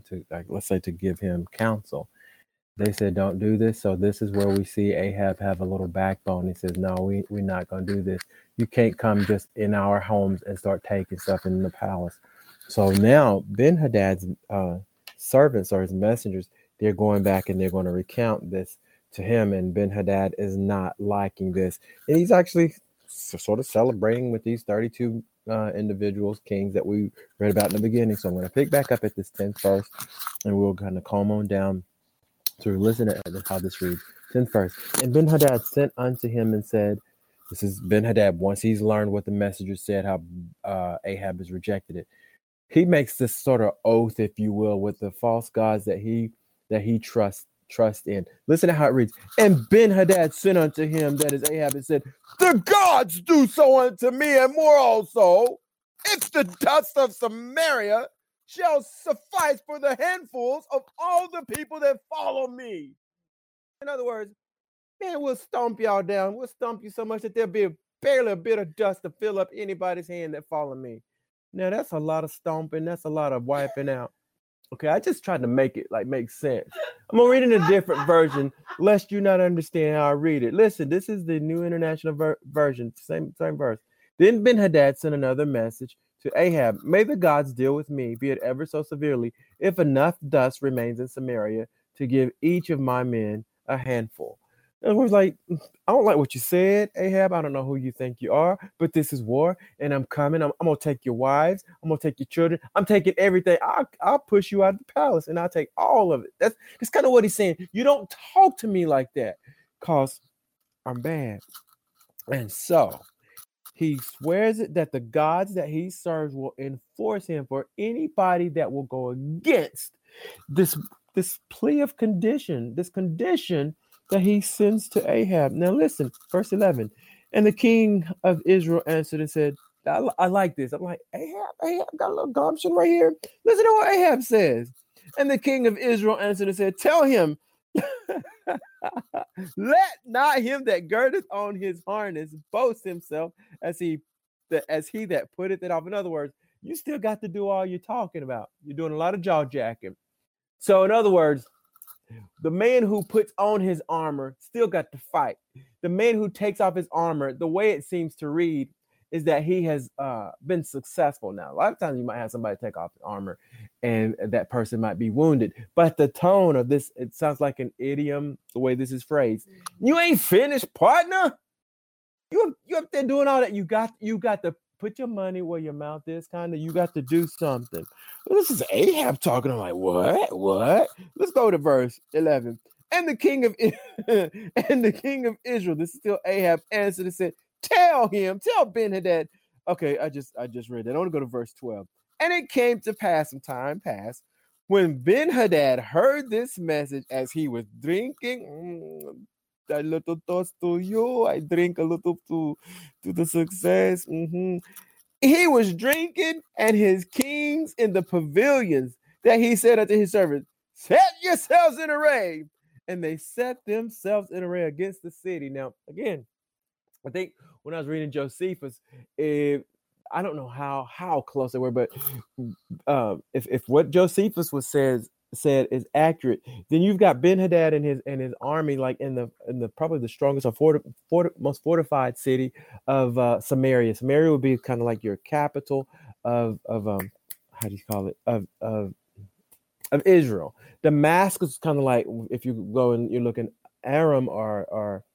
to like, let's say, to give him counsel. They said, don't do this. So this is where we see Ahab have a little backbone. He says, no, we, we're not going to do this. You can't come just in our homes and start taking stuff in the palace. So now Ben-Hadad's uh, servants or his messengers, they're going back and they're going to recount this to him. And Ben-Hadad is not liking this. And he's actually sort of celebrating with these thirty-two uh, individuals, kings that we read about in the beginning. So I'm going to pick back up at this tenth verse and we'll kind of calm on down to listen to how this reads. tenth verse. And Ben-Hadad sent unto him and said, this is Ben-Hadad, once he's learned what the messenger said, how uh, Ahab has rejected it. He makes this sort of oath, if you will, with the false gods that he that he trusts trust in. Listen to how it reads. And Ben-Hadad sent unto him, that is Ahab, and said, the gods do so unto me, and more also, if the dust of Samaria shall suffice for the handfuls of all the people that follow me. In other words, man, we'll stomp y'all down. We'll stomp you so much that there'll be a, barely a bit of dust to fill up anybody's hand that follow me. Now, that's a lot of stomping. That's a lot of wiping out. Okay, I just tried to make it like make sense. I'm gonna read in a different version, lest you not understand how I read it. Listen, this is the New International ver- Version, same same verse. Then Ben-Hadad sent another message to Ahab. May the gods deal with me, be it ever so severely, if enough dust remains in Samaria to give each of my men a handful. And I was like, I don't like what you said, Ahab. I don't know who you think you are, but this is war, and I'm coming. I'm, I'm going to take your wives. I'm going to take your children. I'm taking everything. I'll, I'll push you out of the palace, and I'll take all of it. That's, that's kind of what he's saying. You don't talk to me like that, because I'm bad. And so he swears it that the gods that he serves will enforce him for anybody that will go against this, this plea of condition, this condition that he sends to Ahab. Now listen, verse eleven. And the king of Israel answered and said, I, I like this. I'm like, Ahab, Ahab got a little gumption right here. Listen to what Ahab says. And the king of Israel answered and said, tell him, let not him that girdeth on his harness boast himself as he that as he that putteth it off. In other words, you still got to do all you're talking about. You're doing a lot of jaw jacking. So in other words, the man who puts on his armor still got to fight. The man who takes off his armor, the way it seems to read is that he has uh, been successful. Now, a lot of times you might have somebody take off the armor and that person might be wounded. But the tone of this, it sounds like an idiom, the way this is phrased. You ain't finished, partner. You, you up there doing all that. You got, you got to put your money where your mouth is, kind of. You got to do something. Well, this is Ahab talking. I'm like, what? What? Let's go to verse eleven. And the king of and the king of Israel, this is still Ahab, answered and said, tell him, tell Ben-Hadad. Okay, I just I just read that. I want to go to verse twelve. And it came to pass, some time passed, when Ben-Hadad heard this message as he was drinking. Mm, a little toast to you. I drink a little to, to the success. Mm-hmm. He was drinking, and his kings in the pavilions, that he said unto his servants, set yourselves in array. And they set themselves in array against the city. Now, again, I think when I was reading Josephus, if, I don't know how how close they were, but uh, if if what Josephus was says said is accurate, then you've got Ben-Hadad and his and his army like in the in the probably the strongest or forti- forti- most fortified city of uh, Samaria. Samaria would be kind of like your capital of of um how do you call it of of of Israel. Damascus is kind of like if you go and you're looking Aram or or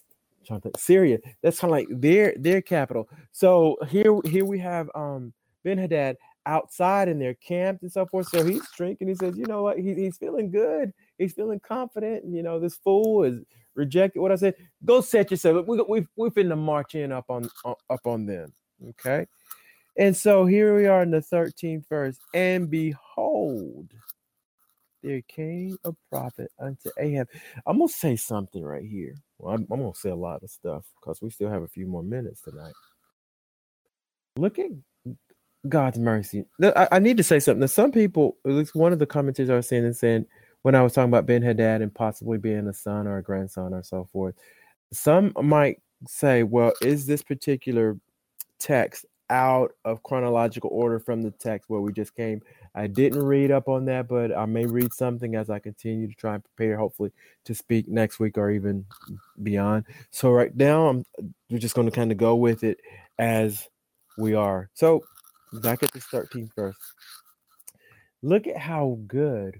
Syria. That's kind of like their their capital. So here here we have um Ben-Hadad outside in their camp and so forth. So he's drinking. He says, you know what? He, he's feeling good. He's feeling confident. And, you know, this fool is rejected. What I said, go set yourself. We we we're finna march in up on up on them. Okay. And so here we are in the thirteenth verse. And behold, there came a prophet unto Ahab. I'm gonna say something right here. Well, I'm, I'm gonna say a lot of stuff because we still have a few more minutes tonight. Look at God's mercy. I, I need to say something. Now, some people, at least one of the commentators are saying and saying, when I was talking about Ben-Hadad and possibly being a son or a grandson or so forth, some might say, well, is this particular text out of chronological order from the text where we just came. I didn't read up on that, but I may read something as I continue to try and prepare, hopefully, to speak next week or even beyond. So right now, I'm, we're just going to kind of go with it as we are. So back at this thirteenth verse. Look at how good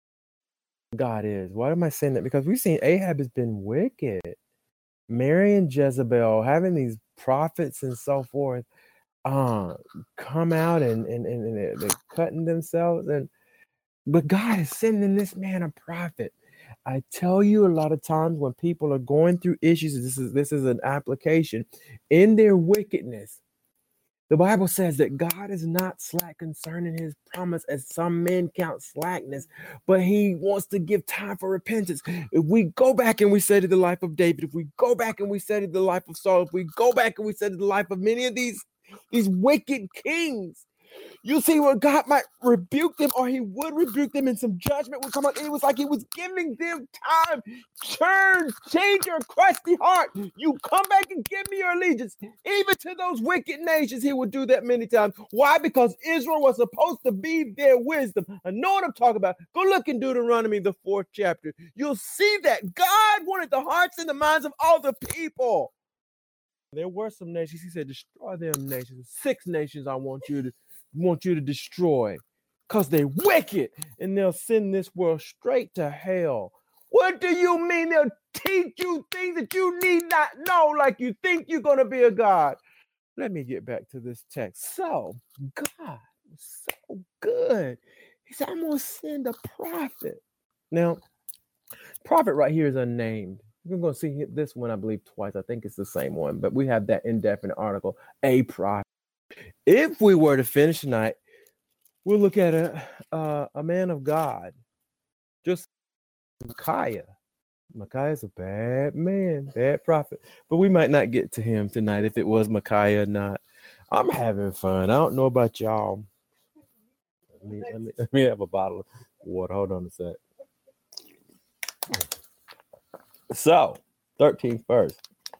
God is. Why am I saying that? Because we've seen Ahab has been wicked. Marrying Jezebel, having these prophets and so forth uh, come out and, and, and, and they're, they're cutting themselves. And But God is sending this man a prophet. I tell you, a lot of times when people are going through issues, this is this is an application in their wickedness. The Bible says that God is not slack concerning his promise, as some men count slackness, but he wants to give time for repentance. If we go back and we study the life of David, if we go back and we study the life of Saul, if we go back and we study the life of many of these, these wicked kings, you see where God might rebuke them, or he would rebuke them, and some judgment would come out. It was like he was giving them time. Turn, change your crusty heart. You come back and give me your allegiance. Even to those wicked nations, he would do that many times. Why? Because Israel was supposed to be their wisdom. I know what I'm talking about. Go look in Deuteronomy, the fourth chapter. You'll see that God wanted the hearts and the minds of all the people. There were some nations. He said, destroy them nations. Six nations I want you to want you to destroy, because they're wicked, and they'll send this world straight to hell. What do you mean? They'll teach you things that you need not know, like you think you're going to be a god. Let me get back to this text. So God was so good. He said, I'm going to send a prophet. Now, prophet right here is unnamed. You're going to see this one, I believe, twice. I think it's the same one, but we have that indefinite article, a prophet. If we were to finish tonight, we'll look at a uh, a man of God, just Micaiah. Micaiah is a bad man, bad prophet, but we might not get to him tonight if it was Micaiah or not. I'm having fun. I don't know about y'all. Let me, let me, let me have a bottle of water. Hold on a sec. So, thirteenth verse.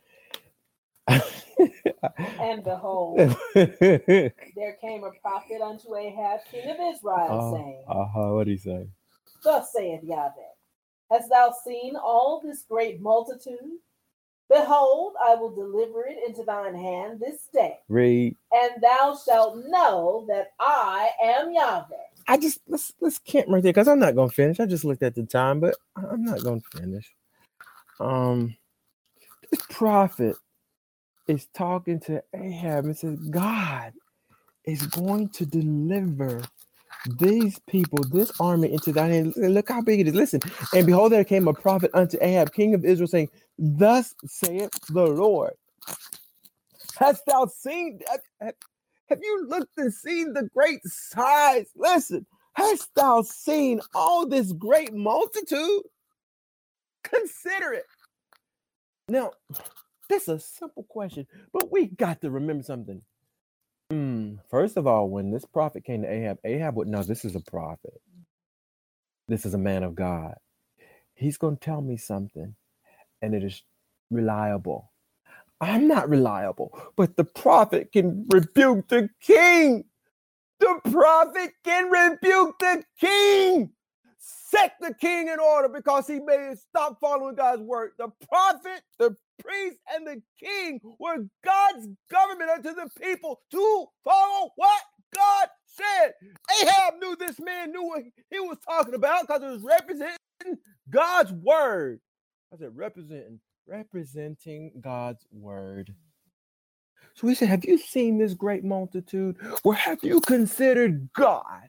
And behold, there came a prophet unto Ahab, king of Israel, uh, saying, uh-huh, what did he say? Thus saith Yahweh, hast thou seen all this great multitude? Behold, I will deliver it into thine hand this day. Read. And thou shalt know that I am Yahweh. I just, let's, let's camp right there, because I'm not going to finish. I just looked at the time, but I'm not going to finish. Um, this prophet is talking to Ahab and says, God is going to deliver these people, this army, into thine hand. Look how big it is. Listen, and behold, there came a prophet unto Ahab, king of Israel, saying, thus saith the Lord, hast thou seen, have, have you looked and seen the great size? Listen, hast thou seen all this great multitude? Consider it. Now, that's a simple question, but we got to remember something. Mm, first of all, when this prophet came to Ahab, Ahab would know this is a prophet. This is a man of God. He's going to tell me something, and it is reliable. I'm not reliable, but the prophet can rebuke the king. The prophet can rebuke the king. Set the king in order because he made it stop following God's word. The prophet, the priest, and the king were God's government unto the people to follow what God said. Ahab knew this man knew what he was talking about because it was representing God's word. I said representing, representing God's word. So he said, have you seen this great multitude? Or have you considered God?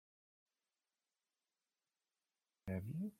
Have you? You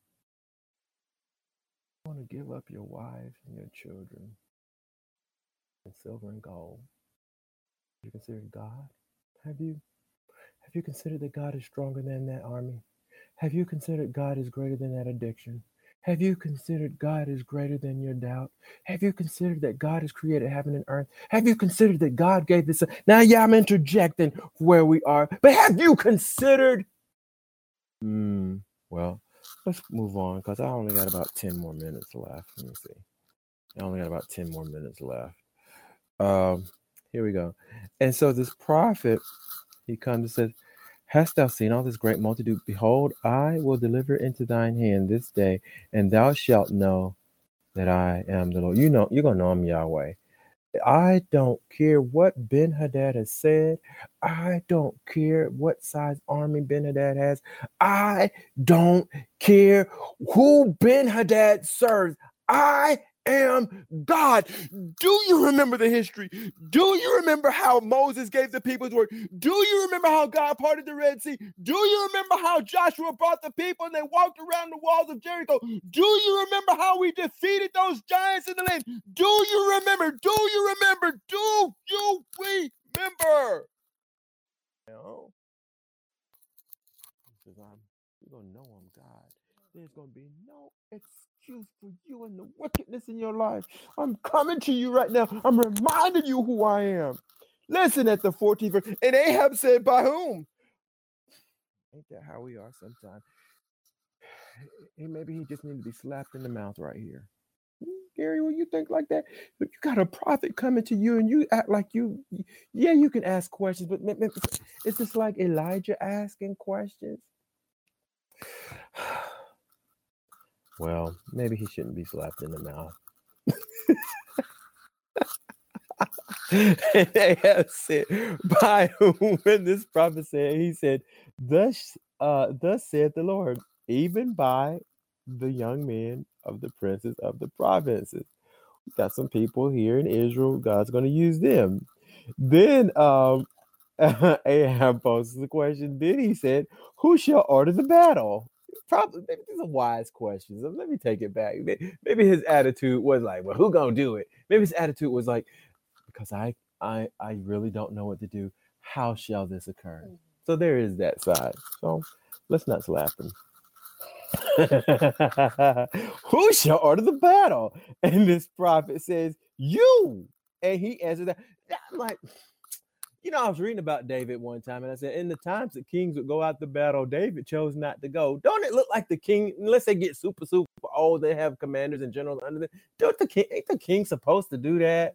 want to give up your wives and your children and silver and gold? Have you considered God? Have you? Have you considered that God is stronger than that army? Have you considered God is greater than that addiction? Have you considered God is greater than your doubt? Have you considered that God has created heaven and earth? Have you considered that God gave this? Now, yeah, I'm interjecting where we are, but have you considered? Hmm. Well, let's move on because I only got about ten more minutes left. Let me see. I only got about ten more minutes left. Um, Here we go. And so this prophet, he comes and says, hast thou seen all this great multitude? Behold, I will deliver into thine hand this day, and thou shalt know that I am the Lord. You know, you're going to know I'm Yahweh. I don't care what Ben-Hadad has said. I don't care what size army Ben-Hadad has. I don't care who Ben-Hadad serves. I am God. Do you remember the history? Do you remember how Moses gave the people's word? Do you remember how God parted the Red Sea? Do you remember how Joshua brought the people and they walked around the walls of Jericho? Do you remember how we defeated those giants in the land? Do you remember? Do you remember? Do you remember? No. Because I'm, you're going to know I'm God. There's going to be no excuse for you and the wickedness in your life. I'm coming to you right now. I'm reminding you who I am. Listen at the fourteenth verse. And Ahab said, by whom? Ain't that how we are sometimes? And maybe he just needs to be slapped in the mouth right here. Gary, when you think like that, you got a prophet coming to you and you act like you, yeah, you can ask questions, but it's just like Elijah asking questions. Well, maybe he shouldn't be slapped in the mouth. And they have said, by whom, when this prophet said, he said, thus, uh, thus said the Lord, even by the young men of the princes of the provinces. We got some people here in Israel. God's going to use them. Then um, Ahab poses the question. Then he said, who shall order the battle? Probably, maybe these are wise questions. Let me take it back. Maybe his attitude was like, well, who gonna do it? Maybe his attitude was like, because I, I, I really don't know what to do. How shall this occur? Mm-hmm. So there is that side. So let's not slap him. Who shall order the battle? And this prophet says, you. And he answered that. I'm like, you know, I was reading about David one time, and I said, in the times that kings would go out to battle, David chose not to go. Don't it look like the king, unless they get super, super old, they have commanders and generals under them. Don't the king, ain't the king supposed to do that?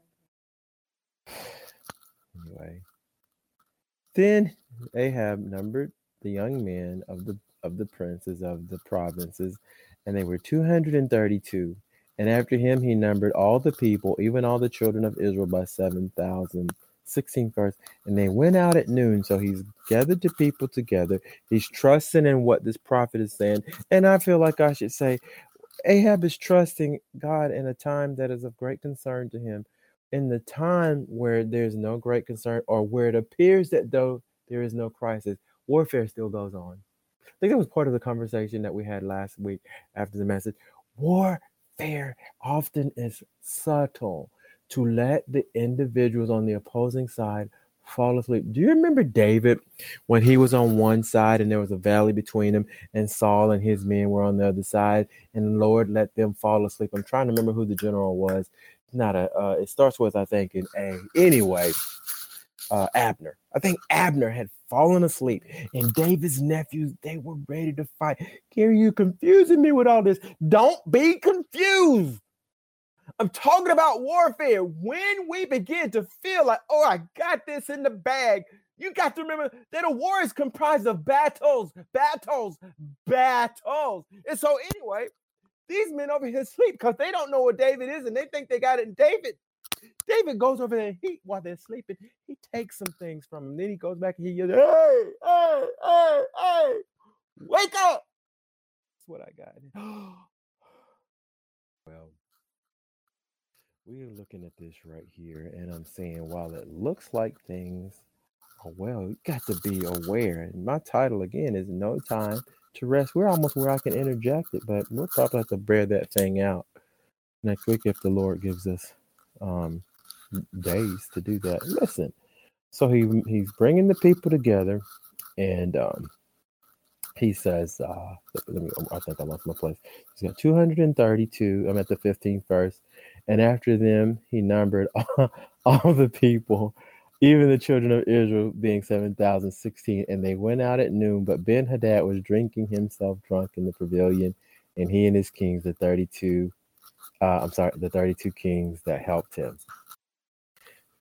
Anyway, then Ahab numbered the young men of the of the princes of the provinces, and they were two hundred thirty-two. And after him he numbered all the people, even all the children of Israel, by seven thousand. sixteenth verse. And they went out at noon. So he's gathered the people together. He's trusting in what this prophet is saying. And I feel like I should say, Ahab is trusting God in a time that is of great concern to him. In the time where there's no great concern, or where it appears that though there is no crisis, warfare still goes on. I think that was part of the conversation that we had last week after the message. Warfare often is subtle to let the individuals on the opposing side fall asleep. Do you remember David when he was on one side and there was a valley between him, and Saul and his men were on the other side, and the Lord let them fall asleep? I'm trying to remember who the general was. Not a. Uh, it starts with, I think, an A. Anyway, uh, Abner. I think Abner had fallen asleep, and David's nephews, they were ready to fight. Gary, you confusing me with all this. Don't be confused. I'm talking about warfare. When we begin to feel like, oh, I got this in the bag, you got to remember that a war is comprised of battles, battles, battles. And so anyway, these men over here sleep because they don't know what David is, and they think they got it. And David, David goes over there and he, while they're sleeping, he takes some things from them. Then he goes back and he yells, hey, hey, hey, hey, wake up. That's what I got. Well, we are looking at this right here, and I'm saying, while it looks like things are well, you got to be aware. And my title, again, is No Time to Rest. We're almost where I can interject it, but we'll probably have to bear that thing out next week if the Lord gives us um, days to do that. Listen, so he he's bringing the people together, and um, he says, uh, let me, I think I lost my place. He's got two hundred thirty-two. I'm at the fifteenth verse. And after them, he numbered all, all the people, even the children of Israel, being seven thousand sixteen. And they went out at noon, but Ben-Hadad was drinking himself drunk in the pavilion, and he and his kings, the thirty-two, uh, I'm sorry, the thirty-two kings that helped him.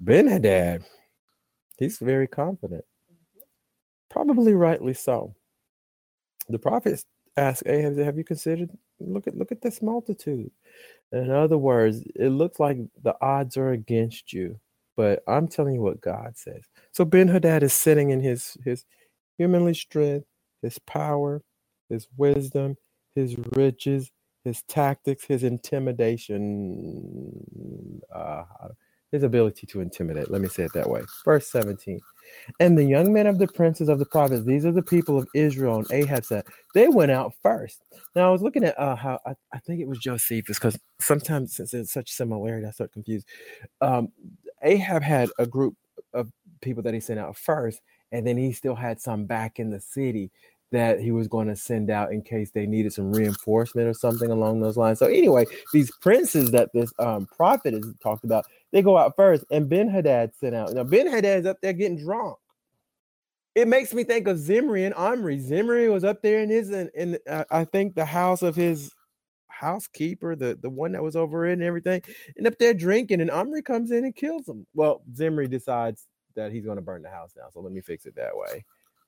Ben-Hadad, he's very confident. Probably rightly so. The prophets ask Ahab, have you considered, look at look at this multitude. In other words, it looks like the odds are against you, but I'm telling you what God says. So Ben-Hadad is sitting in his, his humanly strength, his power, his wisdom, his riches, his tactics, his intimidation, uh, his ability to intimidate. Let me say it that way. Verse seventeen. And the young men of the princes of the prophets, these are the people of Israel, and Ahab said, they went out first. Now, I was looking at uh, how, I, I think it was Josephus, because sometimes since there's such similarity, I start confused. Um, Ahab had a group of people that he sent out first, and then he still had some back in the city that he was going to send out in case they needed some reinforcement or something along those lines. So anyway, these princes that this um, prophet is talked about, they go out first, and Ben-Hadad sent out. Now, Ben-Hadad's up there getting drunk. It makes me think of Zimri and Omri. Zimri was up there in his, in, in uh, I think, the house of his housekeeper, the, the one that was over it and everything, and up there drinking, and Omri comes in and kills him. Well, Zimri decides that he's going to burn the house down, so let me fix it that way.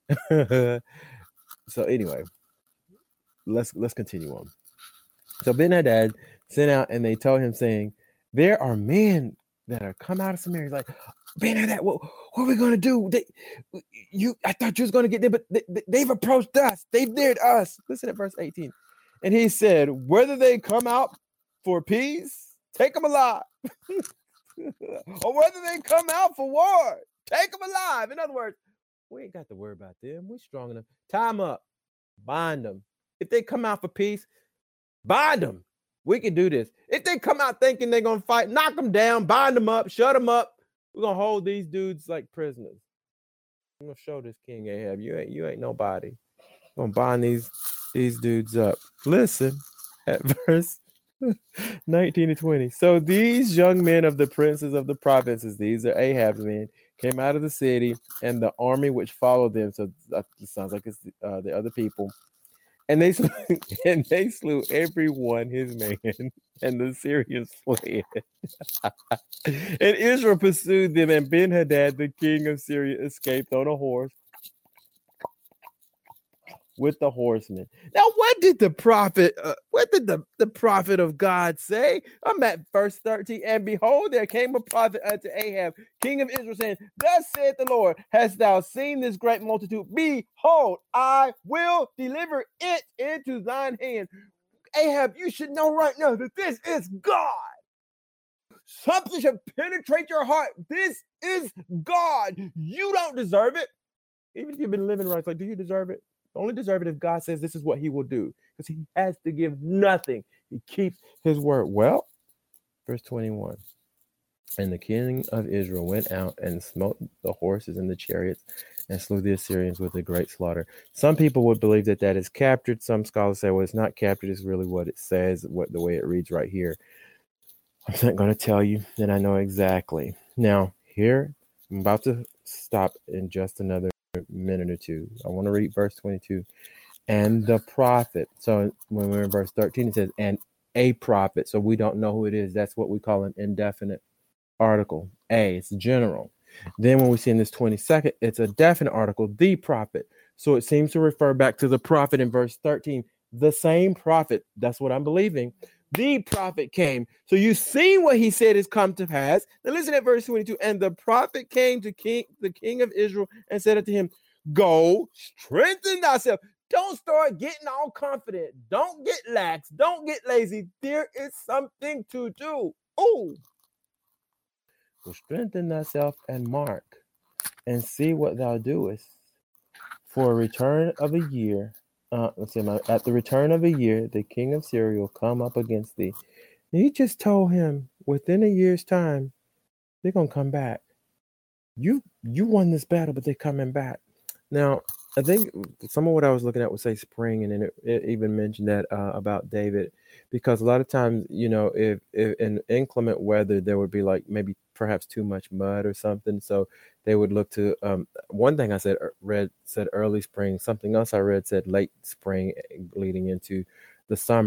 So anyway, let's let's continue on. So Ben-Hadad sent out, and they told him, saying, there are men that are come out of Samaria. He's like, Ben-Hadad, what, what are we going to do? They, you, I thought you was going to get them, but they, they've approached us. They've dared us. Listen at verse eighteen. And he said, whether they come out for peace, take them alive. Or whether they come out for war, take them alive. In other words, we ain't got to worry about them. We're strong enough. Tie them up. Bind them. If they come out for peace, bind them. We can do this. If they come out thinking they're going to fight, knock them down, bind them up, shut them up. We're going to hold these dudes like prisoners. I'm going to show this King Ahab. You ain't, you ain't nobody. I'm going to bind these, these dudes up. Listen at verse nineteen to twenty. So these young men of the princes of the provinces, these are Ahab's men, came out of the city, and the army which followed them. So that sounds like it's uh, the other people. And they slew, and they slew every one his man, and the Syrians fled. And Israel pursued them, and Ben-Hadad, the king of Syria, escaped on a horse with the horsemen. Now, what did the prophet, uh, what did the, the prophet of God say? I'm at verse thirteen. And behold, there came a prophet unto Ahab, king of Israel, saying, thus saith the Lord, hast thou seen this great multitude? Behold, I will deliver it into thine hand. Ahab, you should know right now that this is God. Something should penetrate your heart. This is God. You don't deserve it. Even if you've been living right, it's like, do you deserve it? Only deserve it if God says this is what he will do, because he has to give nothing. He keeps his word. Well, verse twenty-one. And the king of Israel went out and smote the horses and the chariots and slew the Assyrians with a great slaughter. Some people would believe that that is captured. Some scholars say, well, it's not captured. It's really what it says, what the way it reads right here. I'm not going to tell you that I know exactly. Now, here, I'm about to stop in just another minute or two. I want to read verse twenty-two. And the prophet. So when we're in verse thirteen, it says, and a prophet. So we don't know who it is. That's what we call an indefinite article. A, it's general. Then when we see in this twenty-second, it's a definite article, the prophet. So it seems to refer back to the prophet in verse thirteen. The same prophet. That's what I'm believing. The prophet came. So you see what he said has come to pass. Now listen at verse twenty-two. And the prophet came to king, the king of Israel, and said unto him, go, strengthen thyself. Don't start getting all confident. Don't get lax. Don't get lazy. There is something to do. Oh, go strengthen thyself and mark, and see what thou doest. For a return of a year, Uh, let's see, at the return of a year, the king of Syria will come up against thee. And he just told him within a year's time, they're going to come back. You you won this battle, but they're coming back. Now, I think some of what I was looking at would say spring, and then it, it even mentioned that uh, about David, because a lot of times, you know, if, if in inclement weather, there would be like maybe perhaps too much mud or something. So they would look to um, one thing I said read said early spring. Something else I read said late spring, leading into the summer.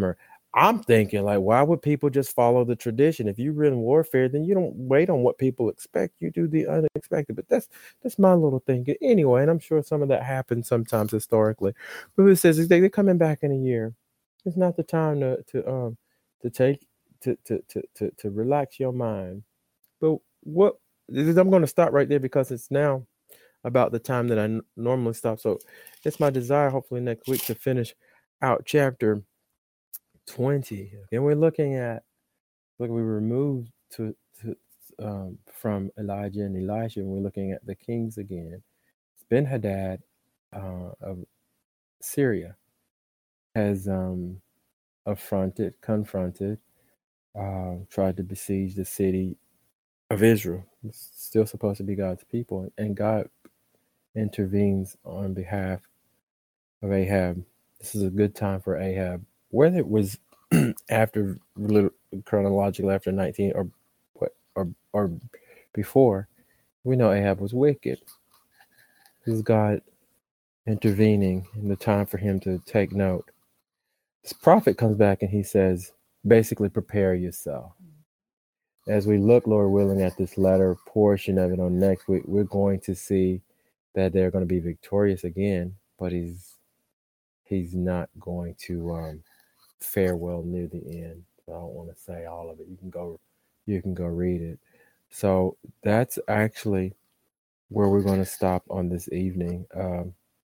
I'm thinking, like, why would people just follow the tradition? If you're in warfare, then you don't wait on what people expect. You do the unexpected. But that's that's my little thing. Anyway, and I'm sure some of that happens sometimes historically. But it says they, they're coming back in a year. It's not the time to to um to take to to to to, to relax your mind. But what I'm going to stop right there because it's now about the time that I n- normally stop. So it's my desire, hopefully next week, to finish out chapter twenty. And we're looking at, look, we were moved to, to um, from Elijah and Elisha, and we're looking at the kings again. Ben Hadad uh, of Syria has um, affronted, confronted, uh, tried to besiege the city of Israel. It's still supposed to be God's people, and God intervenes on behalf of Ahab. This is a good time for Ahab, whether it was after chronologically after nineteen or what or or before. We know Ahab was wicked. This is God intervening in the time for him to take note. This prophet comes back and he says, basically, prepare yourself. As we look, Lord willing, at this latter portion of it on next week, we're going to see that they're going to be victorious again, but he's he's not going to um, fare well near the end. So I don't want to say all of it. You can go, you can go read it. So that's actually where we're going to stop on this evening. Um,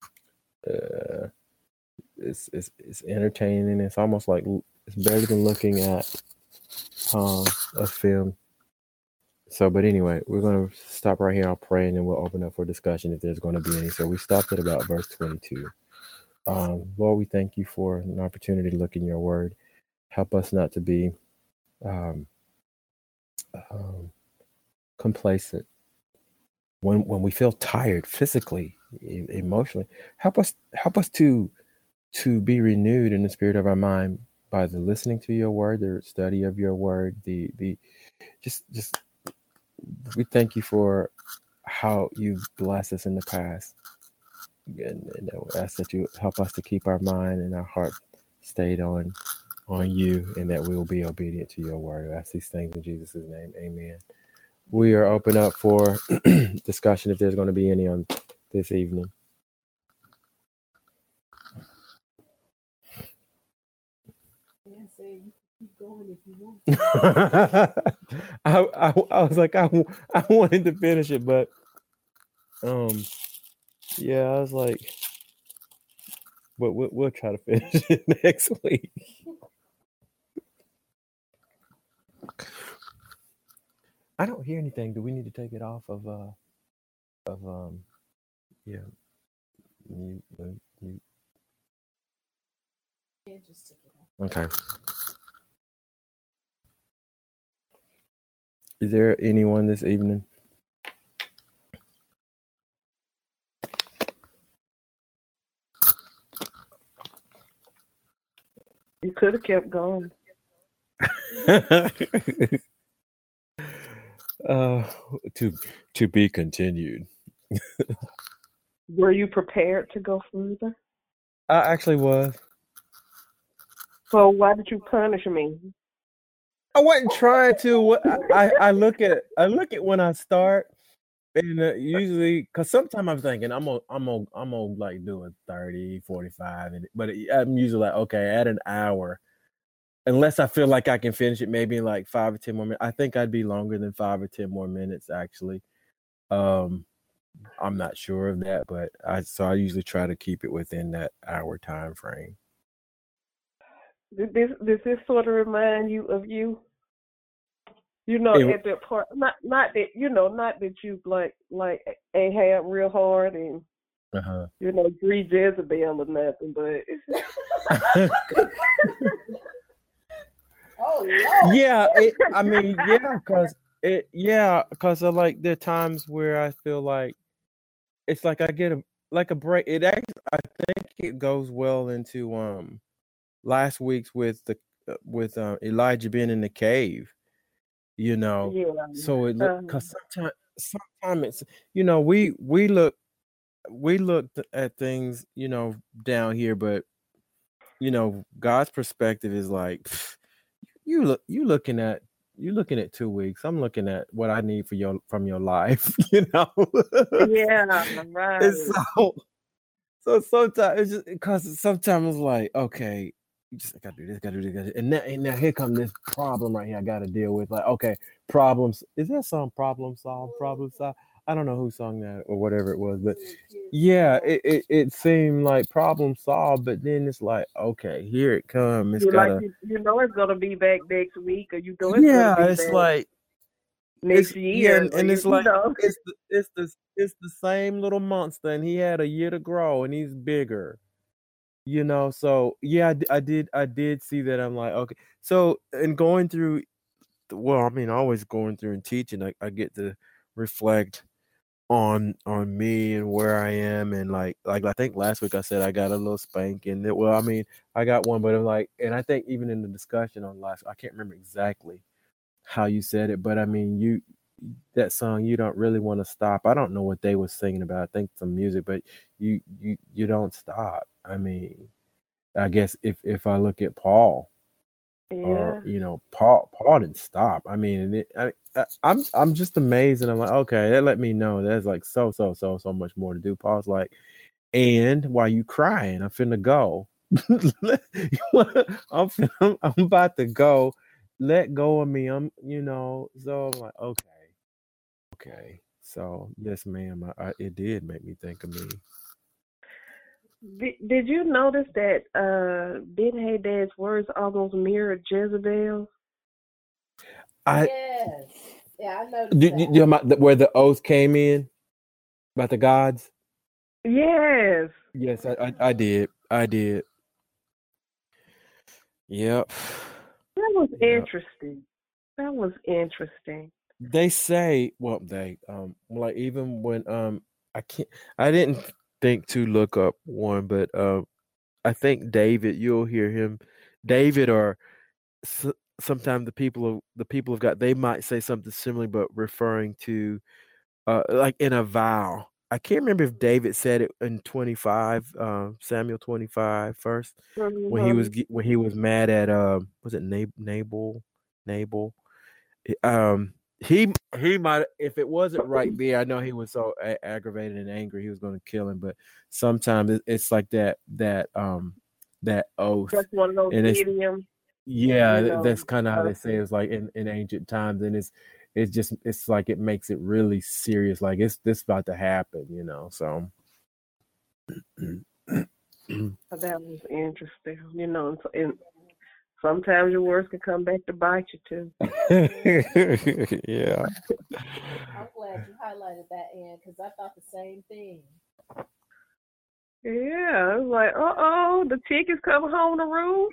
uh, it's, it's it's entertaining. It's almost like it's better than looking at um, a film. So, but anyway, we're going to stop right here. I'll pray and then we'll open up for discussion if there's going to be any. So we stopped at about verse twenty-two. Um, Lord, we thank you for an opportunity to look in your word. Help us not to be um, um, complacent when when we feel tired physically, e- emotionally. Help us help us to to be renewed in the spirit of our mind by the listening to your word, the study of your word, the the just just we thank you for how you've blessed us in the past. And, and I ask that you help us to keep our mind and our heart stayed on on you, and that we will be obedient to your word. I ask these things in Jesus' name. Amen. We are open up for discussion if there's going to be any on this evening. Yeah, say you can keep going if you want. I, I I was like I, I wanted to finish it, but um yeah, I was like, but we'll, we'll try to finish it next week. I don't hear anything. Do we need to take it off of uh of um yeah mute, mute, mute. Yeah, just take it off. Okay. Is there anyone this evening? You could have kept going. uh, to to be continued. Were you prepared to go further? I actually was. So why did you punish me? I wasn't trying to. I, I, I look at I look at when I start, and uh, usually, because sometimes I'm thinking I'm gonna I'm gonna I'm gonna like do a thirty, forty-five, and but it, I'm usually like, okay, at an hour, unless I feel like I can finish it, maybe in like five or ten more minutes. I think I'd be longer than five or ten more minutes actually. Um, I'm not sure of that, but I so I usually try to keep it within that hour time frame. Did this does this sort of remind you of you? You know, It- at that part, not not that you know, not that you like like Ahab real hard and Uh-huh. you know greed Jezebel or nothing, but Oh Lord. Yeah, it, I mean, yeah, because it, yeah, because I like there are times where I feel like it's like I get a like a break. It actually, I think it goes well into um last week's with the uh, with uh, Elijah being in the cave, you know. yeah. So it look Um, because sometimes sometimes it's you know we we look we look at things you know down here, but you know, God's perspective is like, you look, you looking at, you looking at two weeks. I'm looking at what I need for your from your life, you know. Yeah, right. And so, so sometimes it's just because sometimes it's like, okay, you just gotta do this, gotta do this, gotta do this. And now, and now here come this problem right here. I gotta deal with. Like, okay, problems. Is that song "Problem Solve"? Problem Solve. I don't know who sung that or whatever it was, but yeah, it, it, it seemed like problem solved. But then it's like, okay, here it comes. It's You like gotta. you, you know it's gonna be back next week, or you know it's Yeah, gonna be it's back like next it's yeah, year, and, or and you, it's you like know. it's the it's the it's the same little monster, and he had a year to grow, and he's bigger. You know, so yeah, I, d- I did I did see that. I'm like, okay, so and going through, well, I mean, always going through and teaching, I, I get to reflect on on me and where I am, and like like I think last week I said I got a little spanking. That well, I mean, I got one, but I'm like, and I think even in the discussion on last, I can't remember exactly how you said it, but I mean, you that song, you don't really want to stop. I don't know what they were singing about. I think some music, but you you you don't stop. I mean, I guess if if I look at Paul, or Yeah. you know, Paul Paul didn't stop. I mean, and it, I, I I'm I'm just amazed, and I'm like, okay, that let me know there's like so so so so much more to do. Paul's like, and why you crying? I'm finna go. I'm finna, I'm about to go. Let go of me. I'm you know. So I'm like, okay, okay. So yes, ma'am. I, I, it did make me think of me. Did, did you notice that uh Ben Haddad's words almost mirrored Jezebel? I Yes. Yeah, I noticed do, do, that. do, my- where the oath came in about the gods. Yes. Yes, I, I, I did. I did. Yep. That was Yep. interesting. That was interesting. They say, well, they um like even when um I can't I didn't think to look up one, but uh I think David, you'll hear him, David, or s- sometimes the people of the people of God, they might say something similar, but referring to uh like in a vow. I can't remember if David said it in twenty-five, uh, Samuel twenty-five first, when he was Mm-hmm. ge- when he was mad at um was it Nab- Nabal Nabal um he he might, if it wasn't right there, I know he was so a- aggravated and angry he was going to kill him, but sometimes it, it's like that that um that oath, That's one of those and it's idioms, yeah, you th- know. that's kind of how Uh, they say it's like in, in ancient times, and it's it's just it's like it makes it really serious, like it's this about to happen, you know. So that was interesting, you know. And, so- and sometimes your words can come back to bite you too. yeah. I'm glad you highlighted that, Ann, because I thought the same thing. Yeah, it's like, uh oh, the chickens coming home to roost.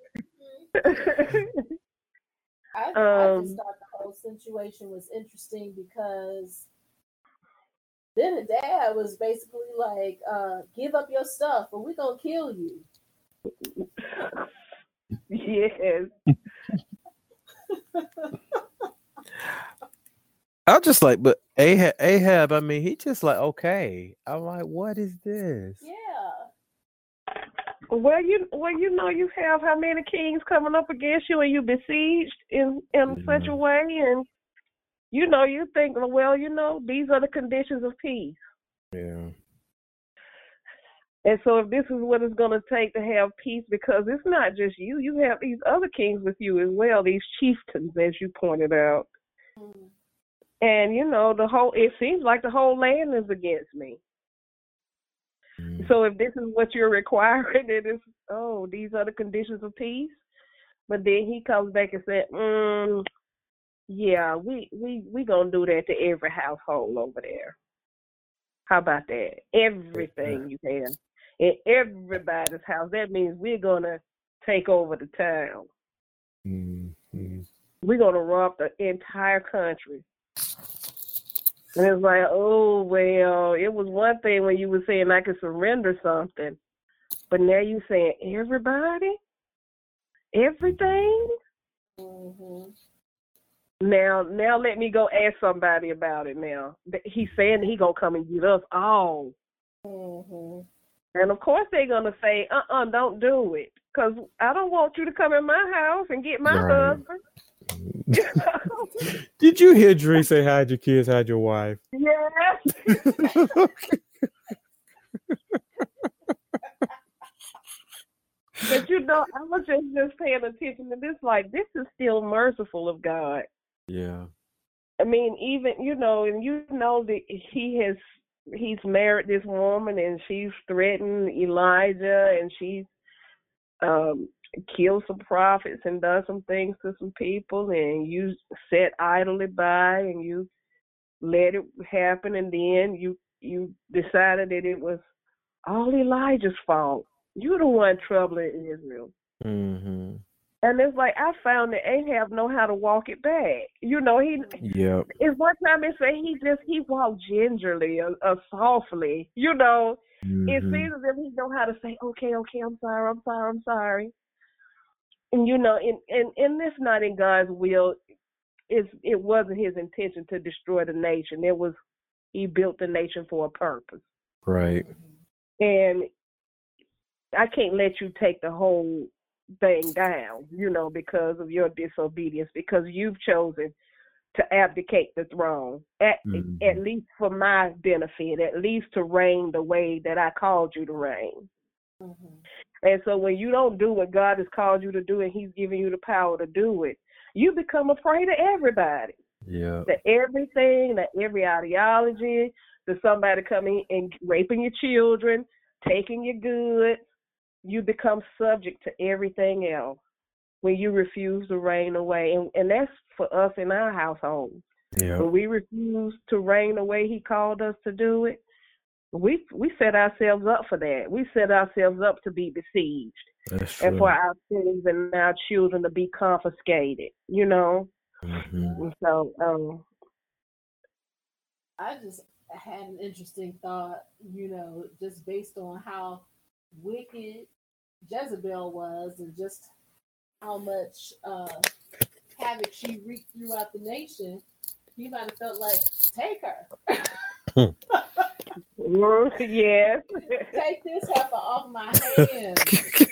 I, I just um, thought the whole situation was interesting because then the dad was basically like, uh, give up your stuff or we're going to kill you. yes. I'm just like, but Ahab, Ahab, I mean, he just like, okay. I'm like, what is this? Yeah. Well, you well, you know, you have how many kings coming up against you, and you besieged in in Yeah. such a way, and you know, you think, well, you know, these are the conditions of peace. Yeah. And so, if this is what it's going to take to have peace, because it's not just you, you have these other kings with you as well, these chieftains, as you pointed out. Mm. And you know, the whole it seems like the whole land is against me. Mm. So if this is what you're requiring, it is, oh, these are the conditions of peace. But then he comes back and said, mm, yeah, we we we gonna do that to every household over there. How about that? Everything you have in everybody's house. That means we're gonna take over the town. Mm-hmm. We're gonna rob the entire country. And it's like, oh well, it was one thing when you were saying I could surrender something, but now you saying everybody, everything. Mm-hmm. Now, now let me go ask somebody about it. Now he's saying he gonna come and get us all, Mm-hmm. and of course they're gonna say, "Uh, uh-uh, uh, don't do it." because I don't want you to come in my house and get my Right. husband. Did you hear Dree say hide your kids, hide your wife? Yes. But you know, I was just, just paying attention to this, like, this is still merciful of God. Yeah. I mean, even, you know, and you know that he has, he's married this woman and she's threatened Elijah and she's um, killed some prophets and done some things to some people, and you sat idly by and you let it happen, and then you, you decided that it was all Elijah's fault. You're the one troubling Israel. Mm-hmm. And it's like, I found that Ahab know how to walk it back. You know, he. Yep. It's one time it say he just he walked gingerly or, or softly. You know, Mm-hmm. it seems as if he know how to say, okay, okay, I'm sorry, I'm sorry, I'm sorry. And you know, and and and this not in God's will. It's it wasn't his intention to destroy the nation. It was he built the nation for a purpose. Right. And I can't let you take the whole thing down, you know, because of your disobedience, because you've chosen to abdicate the throne, at, Mm-hmm. at least for my benefit, at least to reign the way that I called you to reign. Mm-hmm. And so when you don't do what God has called you to do and he's giving you the power to do it, you become a prey to everybody. Yeah. To everything, to every ideology, to somebody coming and raping your children, taking your goods. You become subject to everything else when you refuse to reign away. And, and that's for us in our household. Yeah. When we refuse to reign the way he called us to do it, we we set ourselves up for that. We set ourselves up to be besieged. That's true. And for our cities and our children to be confiscated, you know? Mm-hmm. And so, um, I just had an interesting thought, you know, just based on how wicked Jezebel was and just how much uh, havoc she wreaked throughout the nation. He might have felt like, take her. yes. Take this heifer off my hands.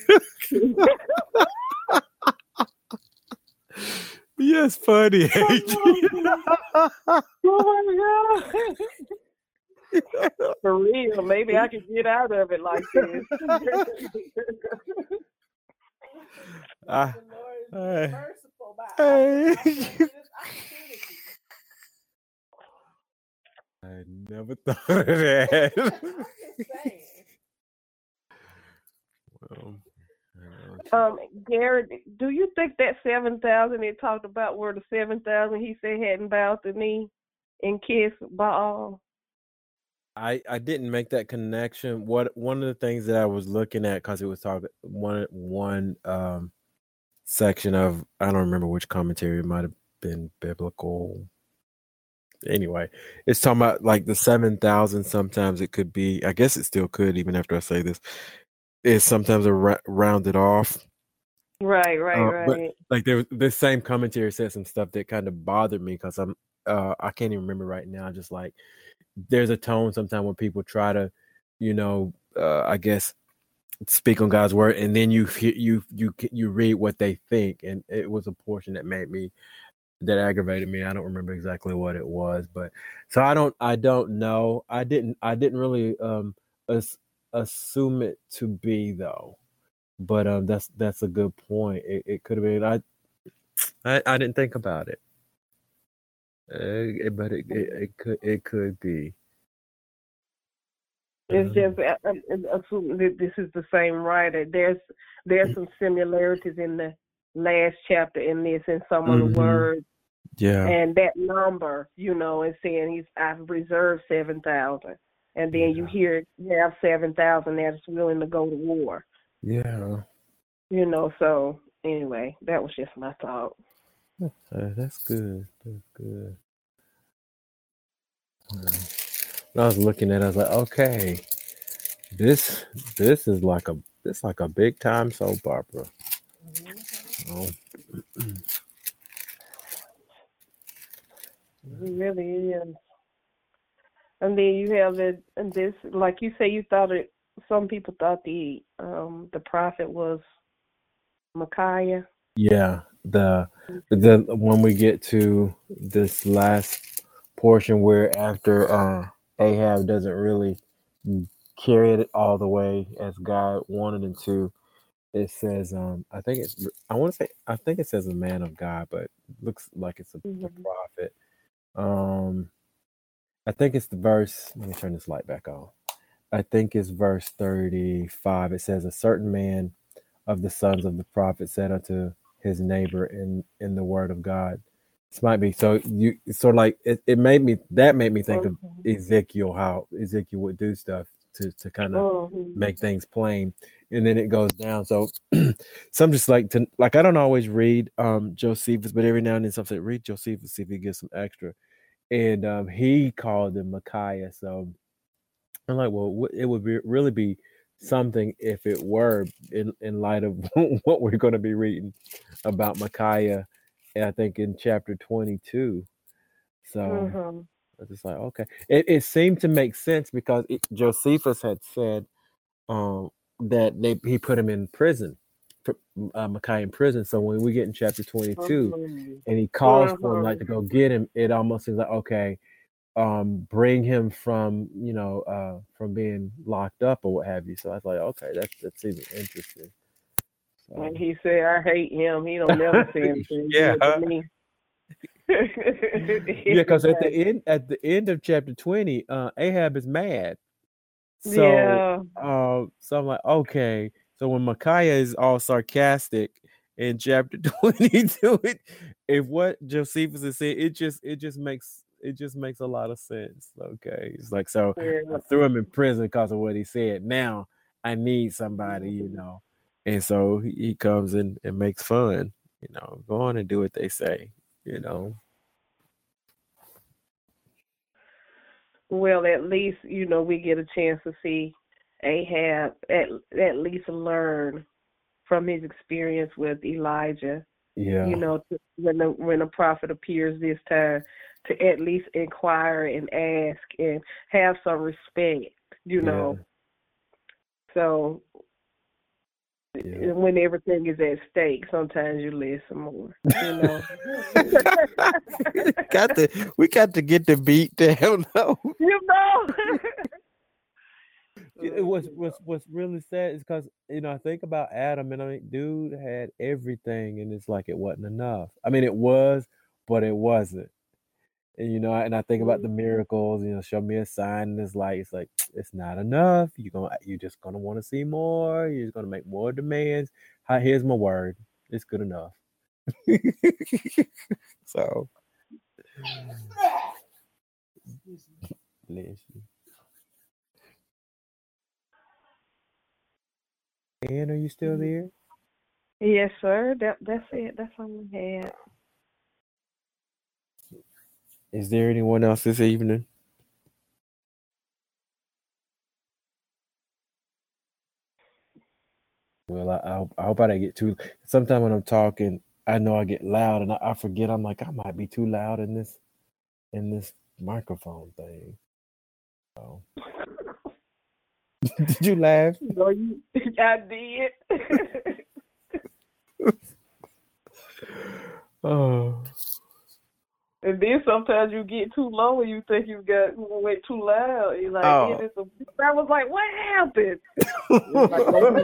Yes, funny. Oh my God. For real, maybe I could get out of it like this. I, The Lord is I, merciful by I, opportunity. I never thought of that. I'm just saying. Well, Um, Garrett, do you think that seven thousand they talked about were the seven thousand he said hadn't bowed the knee and kissed Baal? I, I didn't make that connection. What one of the things that I was looking at, because it was talking one one um section of, I don't remember which commentary, it might have been biblical. Anyway, it's talking about like the seven thousand. Sometimes it could be, I guess it still could, even after I say this, is sometimes a ra- rounded off. Right, right, Uh, right. but like there, this same commentary said some stuff that kind of bothered me because I'm, uh, I can't even remember right now. Just like there's a tone sometimes when people try to, you know, uh, I guess speak on God's word, and then you you you you read what they think, and it was a portion that made me, that aggravated me. I don't remember exactly what it was, but so I don't I don't know. I didn't I didn't really um as, assume it to be though. But um that's that's a good point. It, it could have been I, I I didn't think about it. Uh, it but it, it it could it could be. It's just I, I assume that this is the same writer. There's there's some similarities in the last chapter in this, in some of Mhm. the words. Yeah. And that number, you know, is saying he's I've reserved seven thousand, and then you Yeah. hear you have seven thousand that's willing to go to war. Yeah. You know, so anyway, that was just my thought. Uh, that's good. That's good. Uh, when I was looking at it, I was like, okay, this this is like a this like a big time soap opera. Mm-hmm. Oh. It really is. And then you have the and this, like you say, you thought it. Some people thought the um the prophet was Micaiah. Yeah, the the when we get to this last portion where after uh, Ahab doesn't really carry it all the way as God wanted him to, it says um I think it's I want to say I think it says a man of God, but it looks like it's a, a Mm-hmm. prophet. Um, I think it's the verse. Let me turn this light back on. I think it's verse thirty-five. It says, "A certain man of the sons of the prophet said unto his neighbor in in the word of God." This might be so. You sort of like it, it made me that made me think of Ezekiel, how Ezekiel would do stuff to to kind of Mm-hmm. make things plain, and then it goes down. So, so I'm just like to like I don't always read um Josephus, but every now and then something read Josephus, see if he gets some extra. And um, he called him Micaiah. So I'm like, well, it would be really be something if it were in, in light of what we're going to be reading about Micaiah, I think in chapter twenty-two. So Mm-hmm. I was just like, okay. It, it seemed to make sense because it, Josephus had said um, that they, he put him in prison, uh, Micaiah in prison. So when we get in chapter twenty-two Mm-hmm. and he calls for him Mm-hmm. like to go get him, it almost seems like, okay, um bring him from you know uh from being locked up or what have you. So I was like, okay, that's that's even interesting. So. When he said, "I hate him," he don't never say anything yeah good to me. yeah, because at the end at the end of chapter twenty, uh Ahab is mad. So yeah. uh, so I'm like, okay. So when Micaiah is all sarcastic in chapter twenty-two, it, if what Josephus is saying, it just it just makes it just makes a lot of sense. Okay. It's like, so Yeah. I threw him in prison because of what he said. Now I need somebody, you know. And so he, he comes in and makes fun, you know, go on and do what they say, you know. Well, at least, you know, we get a chance to see Ahab at at least learn from his experience with Elijah. Yeah. You know, to, when the when a prophet appears this time, to at least inquire and ask and have some respect. You know, yeah. so Yeah. when everything is at stake, sometimes you listen more. You know, got to we got to get the beat down though. You know. It was was what's really sad is because you know I think about Adam, and I mean, dude had everything, and it's like it wasn't enough. I mean, it was, but it wasn't. And you know, and I think about the miracles. You know, show me a sign in this light. It's like it's not enough. You gonna you just gonna want to see more. You're just gonna make more demands. Hi, here's my word. It's good enough. So, bless you. Ann, are you still there? Yes, sir. That that's it. That's all we had. Is there anyone else this evening? Well, I, I, hope, I hope I don't get too. Sometimes when I'm talking, I know I get loud, and I, I forget. I'm like, I might be too loud in this, in this microphone thing. So. Did you laugh? No, you, I did. Oh. And then sometimes you get too low and you think you got way too loud. You're like, Oh. it is a, I was like, what happened? Like, oh,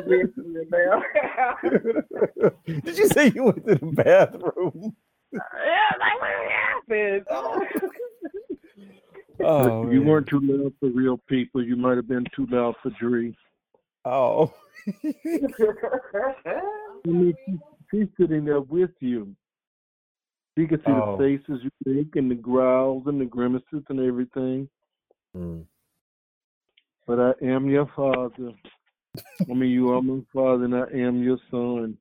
did you say you went to the bathroom? Yeah, like what happened? Oh, you man. weren't too loud for real people. You might have been too loud for Dree. Oh. I mean, she, she's sitting there with you. You can see Oh. the faces you make and the growls and the grimaces and everything. Mm. But I am your father. I mean, you are my father, and I am your son.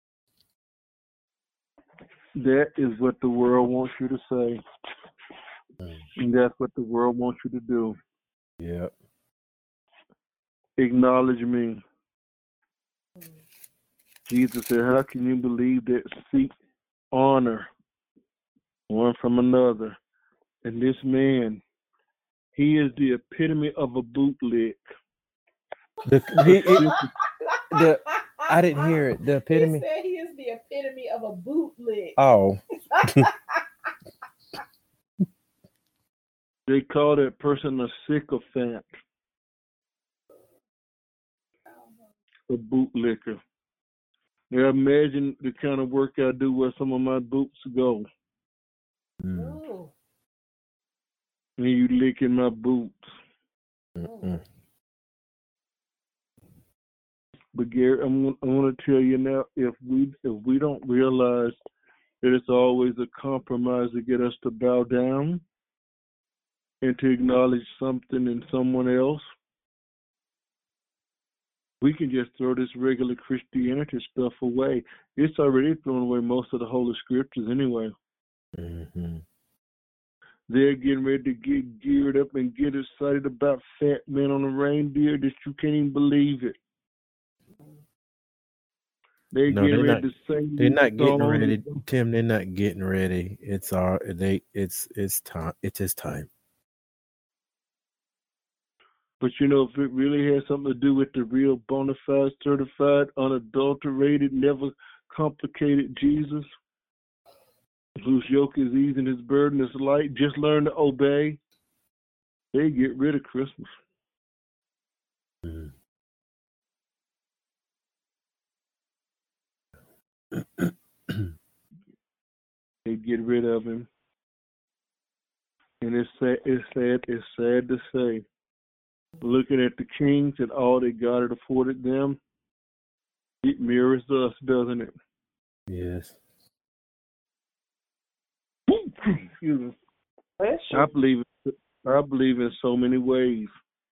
That is what the world wants you to say. Mm. And that's what the world wants you to do. Yep. Acknowledge me. Jesus said, how can you believe that? Seek honor one from another. And this man, he is the epitome of a bootleg. The, he, he, the, I didn't hear it. The He epitome. said he is the epitome of a bootleg. Oh, They call that person a sycophant, a bootlicker. Now imagine the kind of work I do where some of my boots go. mm, Oh, And you licking my boots. mm-mm. But Gary, I'm, I want to tell you now, if we if we don't realize that it's always a compromise to get us to bow down and to acknowledge something in someone else, we can just throw this regular Christianity stuff away. It's already thrown away most of the Holy Scriptures anyway. Mm-hmm. They're getting ready to get geared up and get excited about fat men on a reindeer that you can't even believe it. They're No, getting they're ready not. to sing They're these not getting songs. ready, Tim. They're not getting ready. It's our. They. It's. It's time. It's his time. But you know, if it really has something to do with the real bona fide, certified, unadulterated, never complicated Jesus, whose yoke is easy and his burden is light, just learn to obey, they get rid of Christmas. Mm. They get rid of him. And it's sad, it's sad, it's sad to say, looking at the kings and all that God had afforded them, it mirrors us, doesn't it? Yes. Excuse me. That's I true. believe I believe in so many ways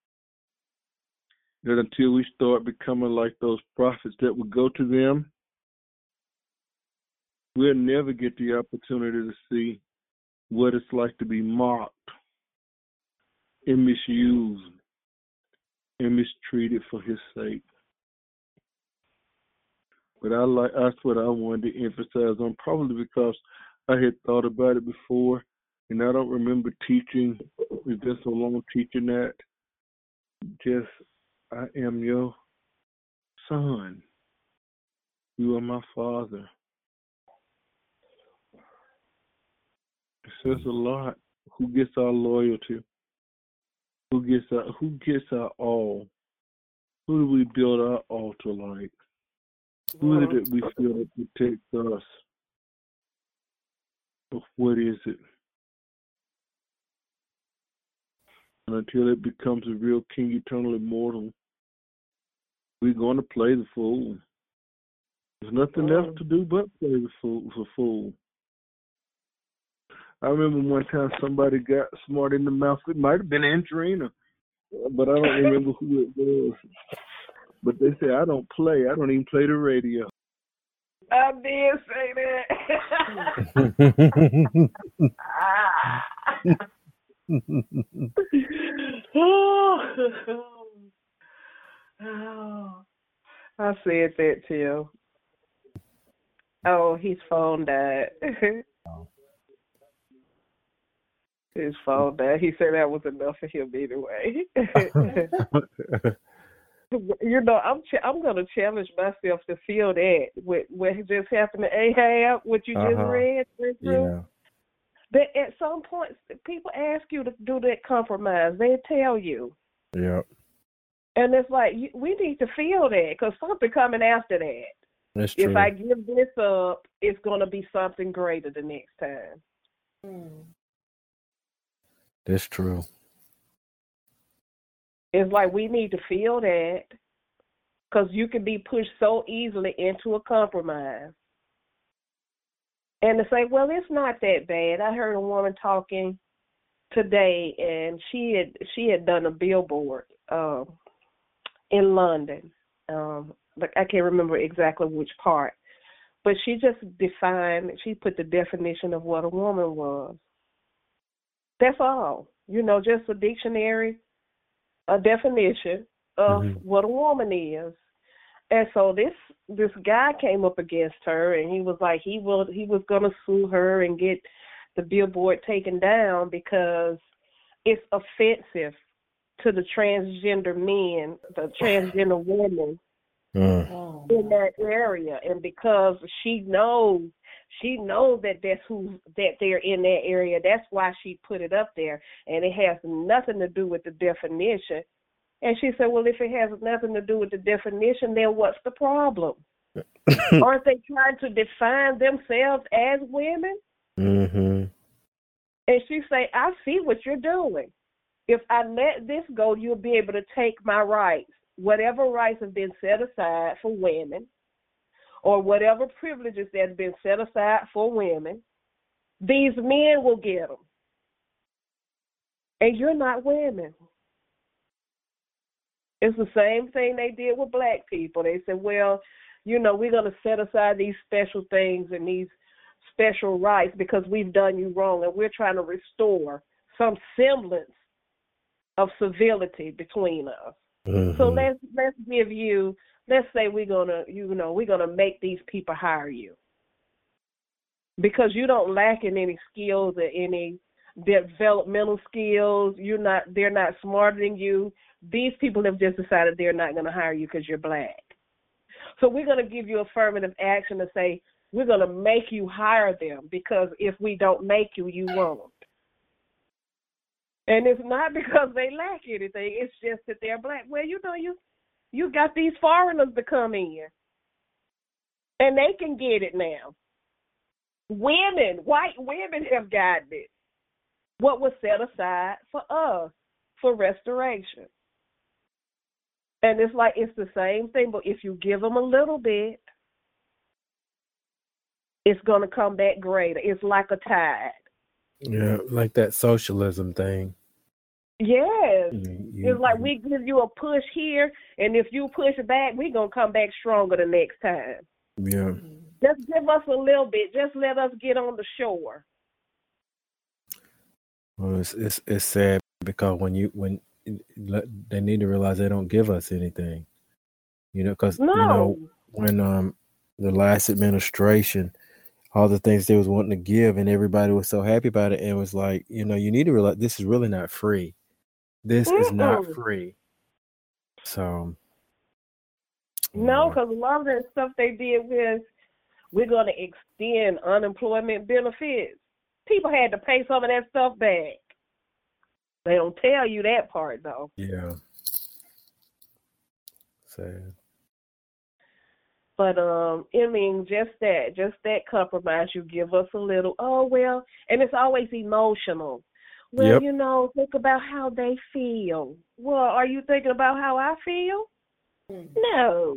that until we start becoming like those prophets that would go to them, we'll never get the opportunity to see what it's like to be mocked and misused and mistreated for his sake. But I like that's what I wanted to emphasize on, probably because I had thought about it before, and I don't remember teaching. It's been so long teaching that. Just, I am your son. You are my father. It says a lot. Who gets our loyalty? Who gets our Who gets our all? Who do we build our altar like? Who is it that we feel that protects us? But what is it? And until it becomes a real king, eternal, immortal, we're going to play the fool. There's nothing left to do but play the fool. The fool. I remember one time somebody got smart in the mouth. It might have been Angelina, but I don't remember who it was. But they say, I don't play. I don't even play the radio. I did say that. oh, oh, I said that too. Oh, his phone died. His phone died. He said that was enough for him anyway. You know, I'm ch- I'm gonna challenge myself to feel that what what just happened to Ahab, what you just Uh-huh. read. read through. Yeah. But at some point, people ask you to do that compromise. They tell you, Yep. and it's like you, we need to feel that because something coming after that. That's true. If I give this up, it's gonna be something greater the next time. Hmm. That's true. It's like we need to feel that because you can be pushed so easily into a compromise. And to say, well, it's not that bad. I heard a woman talking today, and she had she had done a billboard um, in London. Um, but I can't remember exactly which part. But she just defined, she put the definition of what a woman was. That's all. You know, just a dictionary, a definition of Mhm. what a woman is. And so this this guy came up against her, and he was like he will he was gonna sue her and get the billboard taken down because it's offensive to the transgender men, the transgender women Mm. Oh, in that area, and because she knows she knows that that's who that they're in that area, that's why she put it up there, and it has nothing to do with the definition. And she said, well, if it has nothing to do with the definition, then what's the problem? Aren't they trying to define themselves as women? Mm-hmm. And she say, I see what you're doing. If I let this go, you'll be able to take my rights. Whatever rights have been set aside for women, or whatever privileges that have been set aside for women, these men will get them. And you're not women. It's the same thing they did with black people. They said, well, you know, we're going to set aside these special things and these special rights because we've done you wrong, and we're trying to restore some semblance of civility between us. Mm-hmm. So let's let's give you, let's say we're gonna, you know, we're gonna make these people hire you because you don't lack in any skills or any developmental skills. You're not, they're not smarter than you. These people have just decided they're not going to hire you because you're black. So we're going to give you affirmative action to say we're going to make you hire them, because if we don't make you, you won't. And it's not because they lack anything. It's just that they're black. Well, you know, you you got these foreigners to come in, and they can get it now. Women, white women have gotten it. What was set aside for us, for restoration. And it's like, it's the same thing, but if you give them a little bit, it's going to come back greater. It's like a tide. Yeah, like that socialism thing. Yes. You, you, It's like we give you a push here, and if you push back, we're going to come back stronger the next time. Yeah. Just give us a little bit. Just let us get on the shore. Well, it's it's it's sad because when you when they need to realize they don't give us anything, you know, because No. you know when um the last administration, all the things they was wanting to give, and everybody was so happy about it, and it was like, you know, you need to realize this is really not free. This Mm-mm. is not free. So no, because a lot of that stuff they did with, we're going to extend unemployment benefits. People had to pay some of that stuff back. They don't tell you that part, though. yeah, sad. But, um, I mean, just that, just that compromise, you give us a little, oh, well, and it's always emotional. Well, Yep. you know, think about how they feel. Well, are you thinking about how I feel? No.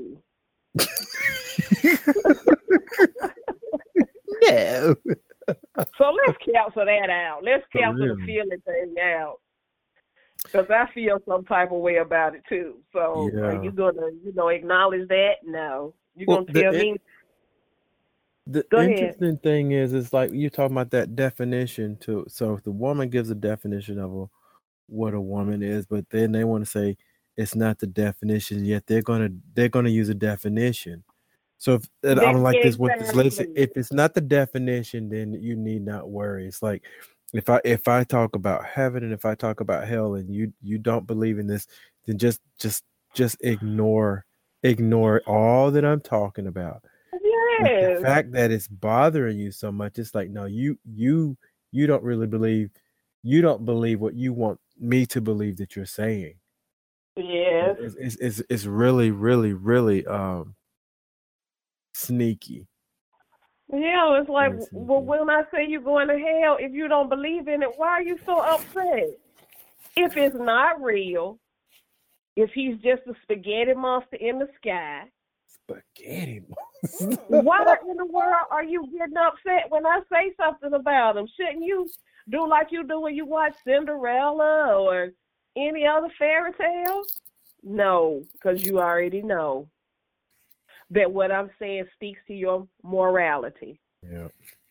No. So let's cancel that out. Let's For cancel the real. feeling thing out. Because I feel some type of way about it, too. So Yeah. are you going to, you know, acknowledge that? No. You're Well, going to the- tell it- me? The Go ahead. interesting thing is, it's like you're talking about that definition too. So if the woman gives a definition of a, what a woman is, but then they want to say it's not the definition yet, they're gonna they're gonna use a definition. So if and I'm like this with this lady, Exactly. if it's not the definition, then you need not worry. It's like if I if I talk about heaven and if I talk about hell and you you don't believe in this, then just just just ignore ignore all that I'm talking about. But Yes. the fact that it's bothering you so much, it's like, no, you you you don't really believe, you don't believe what you want me to believe that you're saying. Yes. It's it's it's, it's really really really um sneaky. Yeah, it's like, Very well, sneaky. when I say you're going to hell, if you don't believe in it, why are you so upset? If it's not real, if he's just a spaghetti monster in the sky, Spaghetti. why in the world are you getting upset when I say something about him? Shouldn't you do like you do when you watch Cinderella or any other fairy tale? No, because you already know that what I'm saying speaks to your morality. Yeah.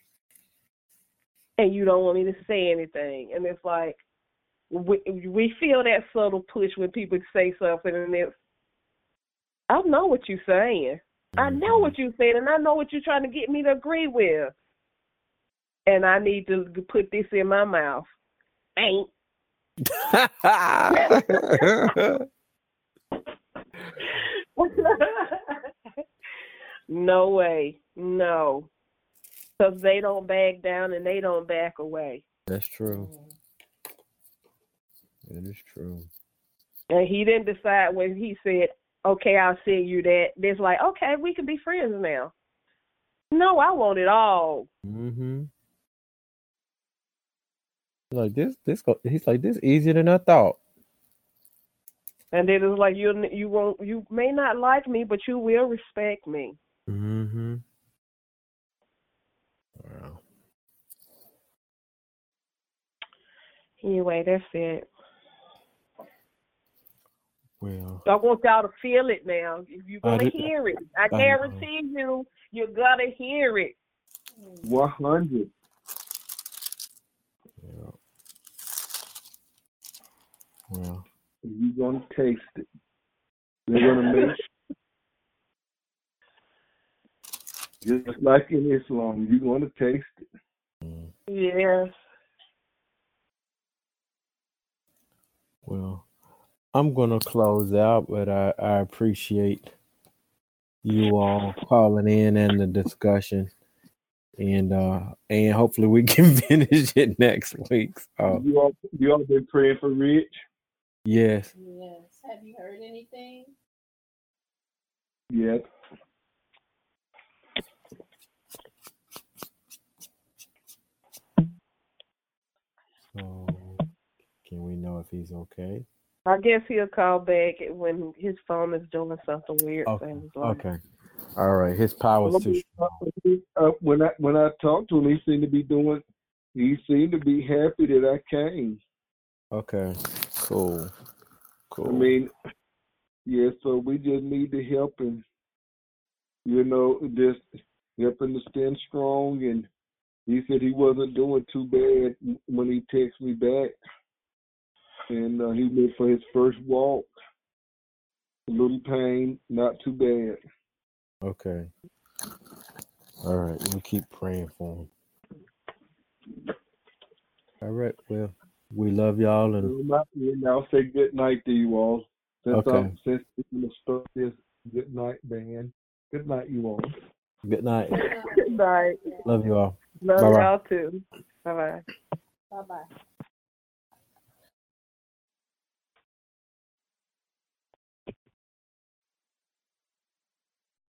And you don't want me to say anything. And it's like, we, we feel that subtle push when people say something, and it's, I know what you're saying. I know what you're saying, and I know what you're trying to get me to agree with. And I need to put this in my mouth. Ain't. No way. No. Because they don't back down and they don't back away. That's true. That is true. And he didn't decide when he said, okay, I'll send you that. It's like, okay, we can be friends now. No, I want it all. Mm-hmm. Like this, this. go- He's like this easier than I thought. And then it's like, you you won't, you may not like me, but you will respect me. Mm-hmm. Wow. Anyway, that's it. Well, I want y'all to feel it now. You're I going to do- hear it. I I know. guarantee you, you're going to hear it. One hundred. yeah. Well, You're gonna taste it. They're gonna make just like in Islam. You're gonna taste it. mm, Yes. well, I'm gonna close out, but I, I appreciate you all calling in and the discussion, and uh, and hopefully we can finish it next week. So, You all, you all been praying for Rich? yes. Yes. Have you heard anything? Yes. So, can we know if he's okay? I guess he'll call back when his phone is doing something weird. Okay. Sounds like. Okay. All right. His power's too strong. Uh, when I when I talked to him, he seemed to be doing. He seemed to be happy that I came. Okay. Cool. Cool. I mean, yeah. So we just need to help him. You know, just help him to stand strong. And he said he wasn't doing too bad when he texted me back. And uh, he went for his first walk. A little pain, not too bad. Okay. All right. We'll keep praying for him. All right. Well, we love y'all, and And I'll say good night to you all. Since Okay. I'm, since we're going to start this good night band. Good night, you all. good night. Good night. Love you all. Love Bye-bye. y'all too. Bye bye. Bye bye.